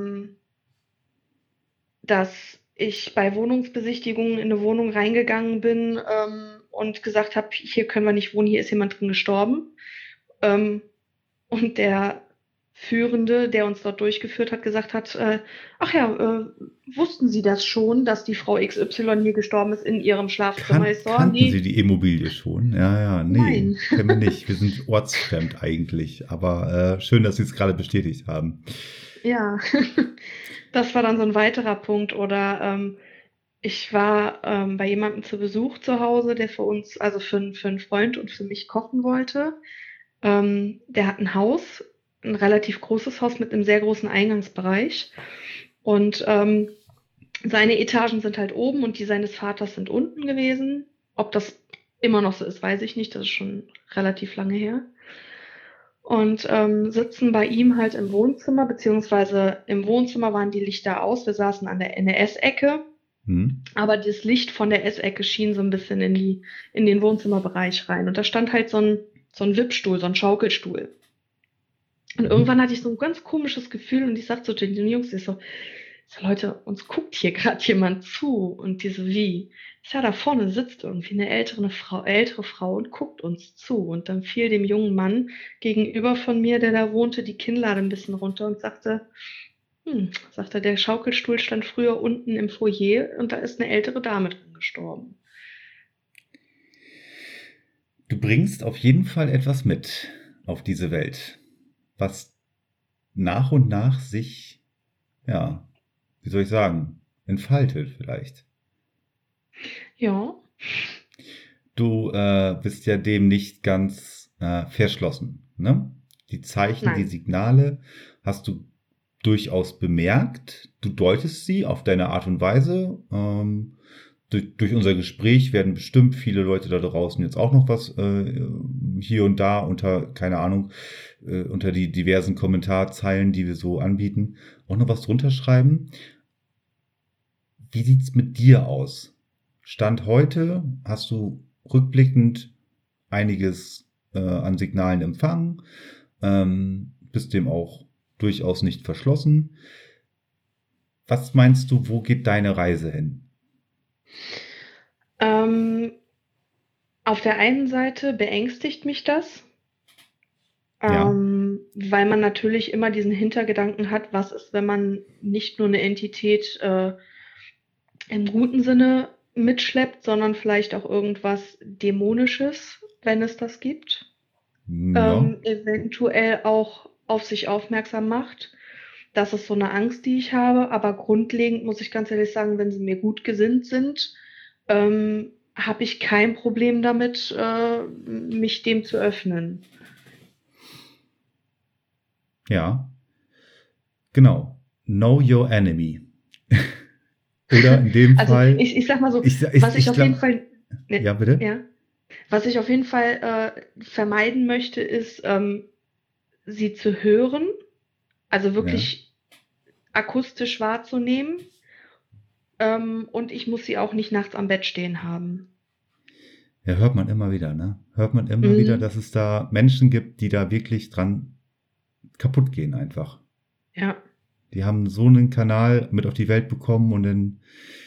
Dass ich bei Wohnungsbesichtigungen in eine Wohnung reingegangen bin und gesagt habe, hier können wir nicht wohnen, hier ist jemand drin gestorben. Und der Führende, der uns dort durchgeführt hat, gesagt hat, wussten Sie das schon, dass die Frau XY hier gestorben ist in ihrem Schlafzimmer? Kannten Sie die Immobilie schon? Ja, nee, Nein. Kennen wir nicht. Wir sind ortsfremd eigentlich, aber schön, dass Sie es gerade bestätigt haben. Ja, das war dann so ein weiterer Punkt. Oder ich war bei jemandem zu Besuch zu Hause, der für uns, also für einen Freund und für mich kochen wollte. Der hat ein Haus, ein relativ großes Haus mit einem sehr großen Eingangsbereich. Und seine Etagen sind halt oben und die seines Vaters sind unten gewesen. Ob das immer noch so ist, weiß ich nicht. Das ist schon relativ lange her. Und sitzen bei ihm halt im Wohnzimmer, beziehungsweise im Wohnzimmer waren die Lichter aus. Wir saßen in der Essecke, aber das Licht von der Essecke schien so ein bisschen in den Wohnzimmerbereich rein. Und da stand halt so ein Wippstuhl, so ein Schaukelstuhl. Und irgendwann hatte ich so ein ganz komisches Gefühl und ich sagte so zu den Jungs, ich so, Leute, uns guckt hier gerade jemand zu. Und die so, wie? Ja, da vorne sitzt irgendwie eine ältere Frau und guckt uns zu. Und dann fiel dem jungen Mann gegenüber von mir, der da wohnte, die Kinnlade ein bisschen runter und sagte, der Schaukelstuhl stand früher unten im Foyer und da ist eine ältere Dame drin gestorben. Du bringst auf jeden Fall etwas mit auf diese Welt, was nach und nach sich, wie soll ich sagen, entfaltet vielleicht. Ja. Du bist ja dem nicht ganz verschlossen, ne? Die Zeichen, Nein. Die Signale hast du durchaus bemerkt. Du deutest sie auf deine Art und Weise. Durch unser Gespräch werden bestimmt viele Leute da draußen jetzt auch noch was hier und da unter die diversen Kommentarzeilen, die wir so anbieten, auch noch was drunter schreiben. Wie sieht's mit dir aus? Stand heute hast du rückblickend einiges an Signalen empfangen, bist dem auch durchaus nicht verschlossen. Was meinst du, wo geht deine Reise hin? Auf der einen Seite beängstigt mich das, Ja. weil man natürlich immer diesen Hintergedanken hat, was ist, wenn man nicht nur eine Entität im guten Sinne mitschleppt, sondern vielleicht auch irgendwas Dämonisches, wenn es das gibt, Ja. eventuell auch auf sich aufmerksam macht. Das ist so eine Angst, die ich habe, aber grundlegend muss ich ganz ehrlich sagen, wenn sie mir gut gesinnt sind, habe ich kein Problem damit, mich dem zu öffnen. Ja, genau. Know your enemy. Oder in dem Also Fall. ich sag mal so, was ich auf jeden Fall, Ja, bitte? ja, was ich auf jeden Fall vermeiden möchte, ist, sie zu hören, also wirklich akustisch wahrzunehmen. Und ich muss sie auch nicht nachts am Bett stehen haben. Ja, hört man immer wieder, ne? Hört man immer wieder, dass es da Menschen gibt, die da wirklich dran kaputt gehen einfach. Ja. Die haben so einen Kanal mit auf die Welt bekommen und dann.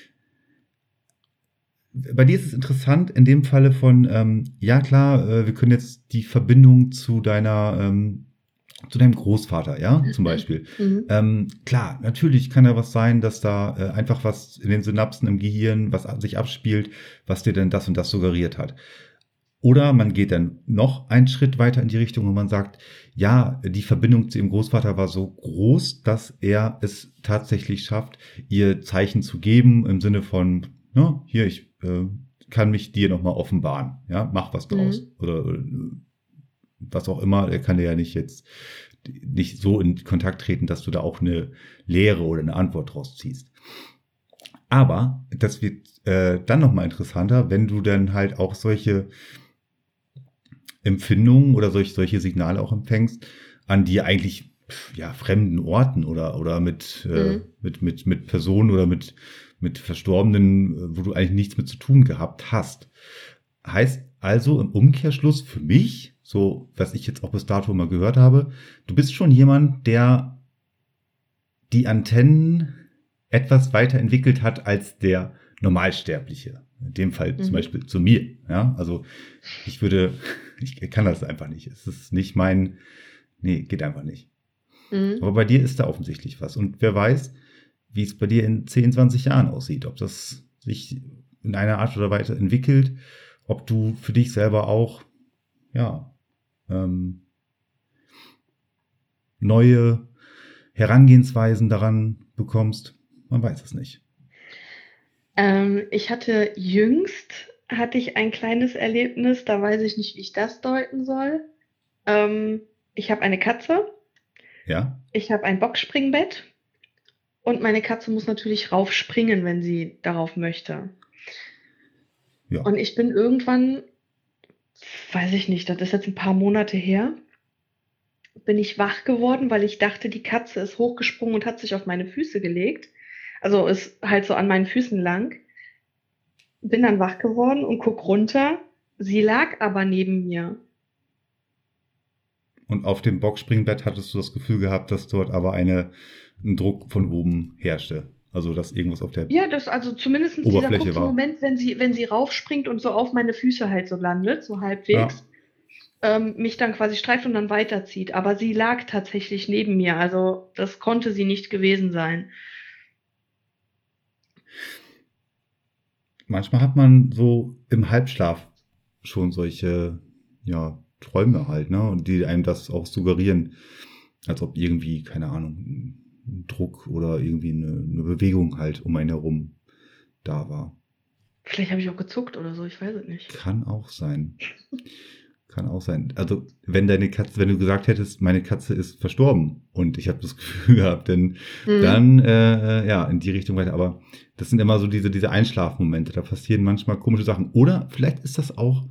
Bei dir ist es interessant, in dem Falle von, wir können jetzt die Verbindung zu deinem Großvater, ja, zum Beispiel. Klar, natürlich kann da was sein, dass da einfach was in den Synapsen im Gehirn, was sich abspielt, was dir denn das und das suggeriert hat. Oder man geht dann noch einen Schritt weiter in die Richtung, wo man sagt, ja, die Verbindung zu ihrem Großvater war so groß, dass er es tatsächlich schafft, ihr Zeichen zu geben im Sinne von, ne, hier, ich kann mich dir nochmal offenbaren, ja, mach was draus. Oder was auch immer, er kann dir ja nicht so in Kontakt treten, dass du da auch eine Lehre oder eine Antwort draus ziehst. Aber das wird dann nochmal interessanter, wenn du dann halt auch solche Empfindungen oder solche Signale auch empfängst, an die eigentlich fremden Orten oder mit Personen oder mit Verstorbenen, wo du eigentlich nichts mit zu tun gehabt hast. Heißt also im Umkehrschluss für mich, so was ich jetzt auch bis dato mal gehört habe, du bist schon jemand, der die Antennen etwas weiterentwickelt hat als der Normalsterbliche. In dem Fall zum Beispiel zu mir. Ja, also ich kann das einfach nicht. Es ist nicht geht einfach nicht. Aber bei dir ist da offensichtlich was. Und wer weiß, wie es bei dir in 10, 20 Jahren aussieht. Ob das sich in einer Art oder Weise entwickelt, ob du für dich selber auch, neue Herangehensweisen daran bekommst. Man weiß es nicht. Ich hatte jüngst ein kleines Erlebnis, da weiß ich nicht, wie ich das deuten soll. Ich habe eine Katze. Ja. Ich habe ein Boxspringbett und meine Katze muss natürlich raufspringen, wenn sie darauf möchte. Ja. Und ich bin irgendwann, weiß ich nicht, das ist jetzt ein paar Monate her, bin ich wach geworden, weil ich dachte, die Katze ist hochgesprungen und hat sich auf meine Füße gelegt. Also ist halt so an meinen Füßen lang. Bin dann wach geworden und guck runter. Sie lag aber neben mir. Und auf dem Boxspringbett hattest du das Gefühl gehabt, dass dort aber ein Druck von oben herrschte. Also dass irgendwas auf der also zumindest dieser Oberfläche kurze war. Moment, wenn sie raufspringt und so auf meine Füße halt so landet, so halbwegs, mich dann quasi streift und dann weiterzieht. Aber sie lag tatsächlich neben mir. Also das konnte sie nicht gewesen sein. Manchmal hat man so im Halbschlaf schon solche, Träume halt, ne? Und die einem das auch suggerieren, als ob irgendwie, keine Ahnung, ein Druck oder irgendwie eine Bewegung halt um einen herum da war. Vielleicht habe ich auch gezuckt oder so, ich weiß es nicht. Kann auch sein. Also, wenn du gesagt hättest, meine Katze ist verstorben und ich habe das Gefühl gehabt, dann in die Richtung weiter. Aber das sind immer so diese Einschlafmomente. Da passieren manchmal komische Sachen. Oder vielleicht ist das auch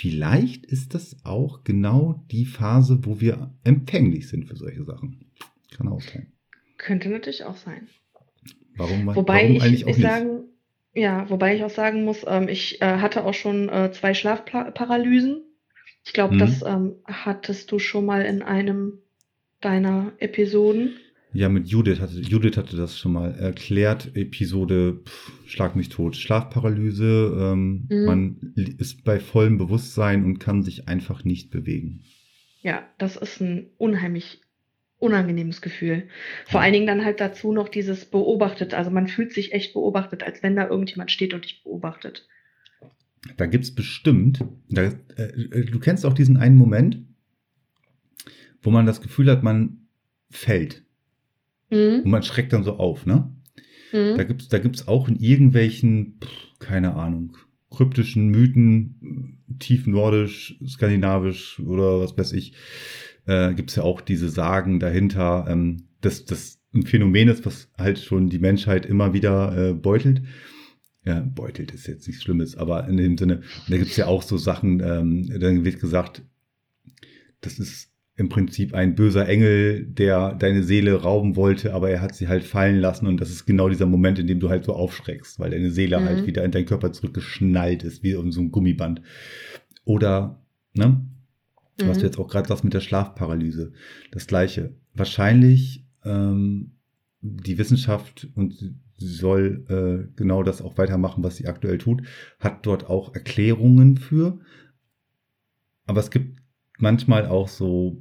genau die Phase, wo wir empfänglich sind für solche Sachen. Kann auch sein. Könnte natürlich auch sein. Warum Wobei eigentlich auch nicht? Wobei ich auch sagen muss, ich hatte auch schon 2 Schlafparalysen. Ich glaube, das hattest du schon mal in einem deiner Episoden. Ja, mit Judith hatte das schon mal erklärt. Episode Schlag mich tot. Schlafparalyse. Man ist bei vollem Bewusstsein und kann sich einfach nicht bewegen. Ja, das ist ein unheimlich unangenehmes Gefühl. Vor allen Dingen dann halt dazu noch dieses beobachtet. Also man fühlt sich echt beobachtet, als wenn da irgendjemand steht und dich beobachtet. Da gibt's bestimmt, du kennst auch diesen einen Moment, wo man das Gefühl hat, man fällt. Und man schreckt dann so auf, ne? Da gibt's auch in irgendwelchen, keine Ahnung, kryptischen Mythen, tief nordisch, skandinavisch oder was weiß ich, gibt's ja auch diese Sagen dahinter, dass das ein Phänomen ist, was halt schon die Menschheit immer wieder beutelt. Ja, beutelt ist jetzt nichts Schlimmes, aber in dem Sinne, da gibt's ja auch so Sachen, dann wird gesagt, das ist im Prinzip ein böser Engel, der deine Seele rauben wollte, aber er hat sie halt fallen lassen und das ist genau dieser Moment, in dem du halt so aufschreckst, weil deine Seele halt wieder in deinen Körper zurückgeschnallt ist, wie um so ein Gummiband. Oder, ne? Was du jetzt auch gerade sagst mit der Schlafparalyse. Das Gleiche. Wahrscheinlich die Wissenschaft, und sie soll genau das auch weitermachen, was sie aktuell tut, hat dort auch Erklärungen für. Aber es gibt manchmal auch so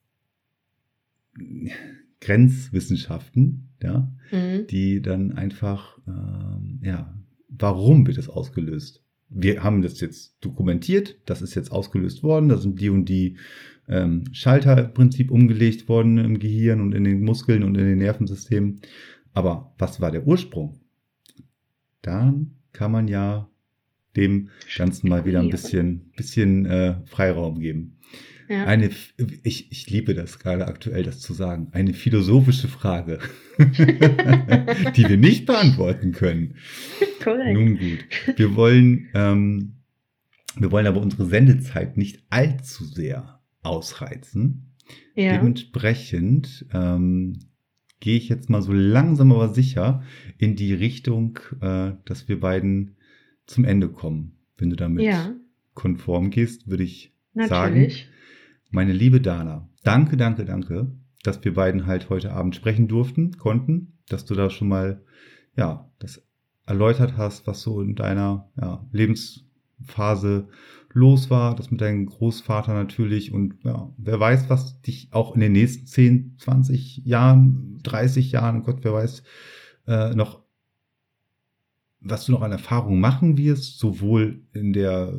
Grenzwissenschaften, die dann einfach, warum wird es ausgelöst? wir haben das jetzt dokumentiert, das ist jetzt ausgelöst worden, da sind die und die Schalter im Prinzip umgelegt worden im Gehirn und in den Muskeln und in den Nervensystemen. Aber was war der Ursprung? Dann kann man ja dem Ganzen mal wieder ein bisschen Freiraum geben. Ja. Ich liebe das gerade aktuell, das zu sagen, eine philosophische Frage, die wir nicht beantworten können. Korrekt. Nun gut, wir wollen aber unsere Sendezeit nicht allzu sehr ausreizen. Ja. Dementsprechend gehe ich jetzt mal so langsam aber sicher in die Richtung, dass wir beiden zum Ende kommen. Wenn du damit konform gehst, würde ich sagen, meine liebe Dana, danke, dass wir beiden halt heute Abend sprechen konnten, dass du da schon mal, das erläutert hast, was so in deiner Lebensphase los war, das mit deinem Großvater natürlich und wer weiß, was dich auch in den nächsten 10, 20 Jahren, 30 Jahren, Gott, wer weiß, noch, was du noch an Erfahrungen machen wirst, sowohl in der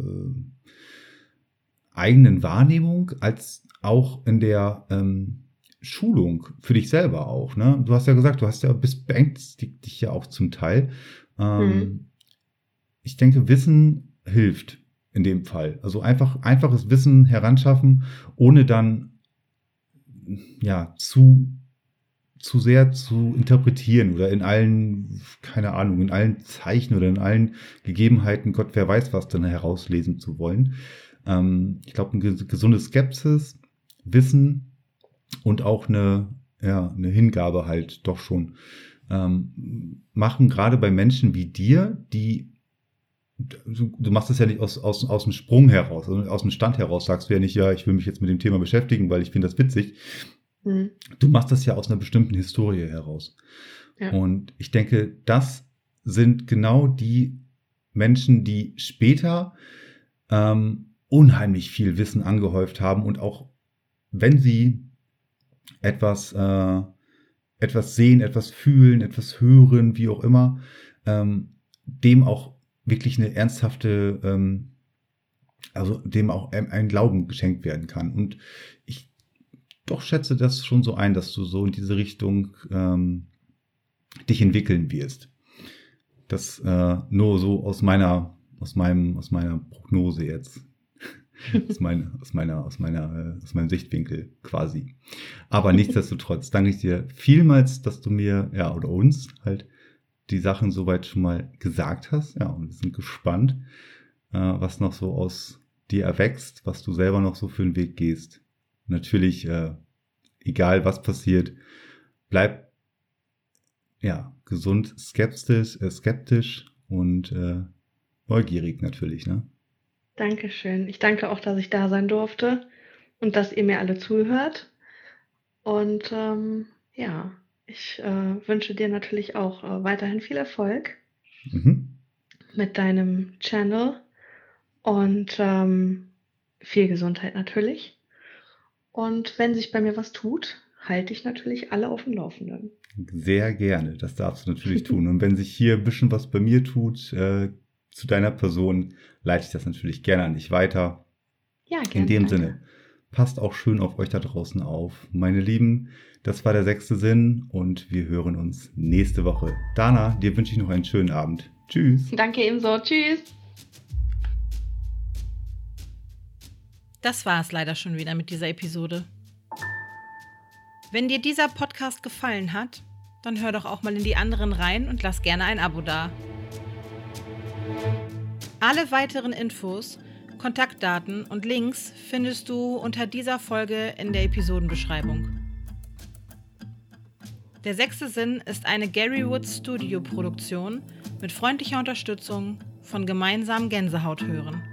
eigenen Wahrnehmung als auch in der Schulung für dich selber auch. Ne? Du hast ja gesagt, beängstigt dich ja auch zum Teil. Ich denke, Wissen hilft in dem Fall. Also einfaches Wissen heranschaffen, ohne dann zu sehr zu interpretieren oder in allen Zeichen oder in allen Gegebenheiten, Gott, wer weiß was, dann herauslesen zu wollen. Ich glaube, eine gesunde Skepsis, Wissen und auch eine Hingabe halt doch schon machen, gerade bei Menschen wie dir, die du machst es ja nicht aus dem Sprung heraus, also aus dem Stand heraus sagst du ja nicht, ich will mich jetzt mit dem Thema beschäftigen, weil ich finde das witzig. Du machst das ja aus einer bestimmten Historie heraus. Ja. Und ich denke, das sind genau die Menschen, die später unheimlich viel Wissen angehäuft haben und auch wenn sie etwas sehen, etwas fühlen, etwas hören, wie auch immer, dem auch wirklich eine ernsthafte, dem auch ein Glauben geschenkt werden kann. Und ich doch schätze das schon so ein, dass du so in diese Richtung dich entwickeln wirst. Das nur so aus meiner Prognose jetzt. aus meinem Sichtwinkel quasi. Aber nichtsdestotrotz danke ich dir vielmals, dass du mir, oder uns halt die Sachen soweit schon mal gesagt hast. Ja, und wir sind gespannt, was noch so aus dir erwächst, was du selber noch so für einen Weg gehst. Natürlich, egal was passiert, bleib gesund, skeptisch und neugierig natürlich, ne? Dankeschön. Ich danke auch, dass ich da sein durfte und dass ihr mir alle zuhört. Und ich wünsche dir natürlich auch weiterhin viel Erfolg mit deinem Channel und viel Gesundheit natürlich. Und wenn sich bei mir was tut, halte ich natürlich alle auf dem Laufenden. Sehr gerne, das darfst du natürlich tun. Und wenn sich hier ein bisschen was bei mir tut, zu deiner Person, leite ich das natürlich gerne an dich weiter. Ja, gerne. In dem Sinne, passt auch schön auf euch da draußen auf. Meine Lieben, das war der 6. Sinn und wir hören uns nächste Woche. Dana, dir wünsche ich noch einen schönen Abend. Tschüss. Danke ebenso. Tschüss. Das war es leider schon wieder mit dieser Episode. Wenn dir dieser Podcast gefallen hat, dann hör doch auch mal in die anderen rein und lass gerne ein Abo da. Alle weiteren Infos, Kontaktdaten und Links findest du unter dieser Folge in der Episodenbeschreibung. Der 6. Sinn ist eine Gary Woods Studio Produktion mit freundlicher Unterstützung von Gemeinsam Gänsehaut hören.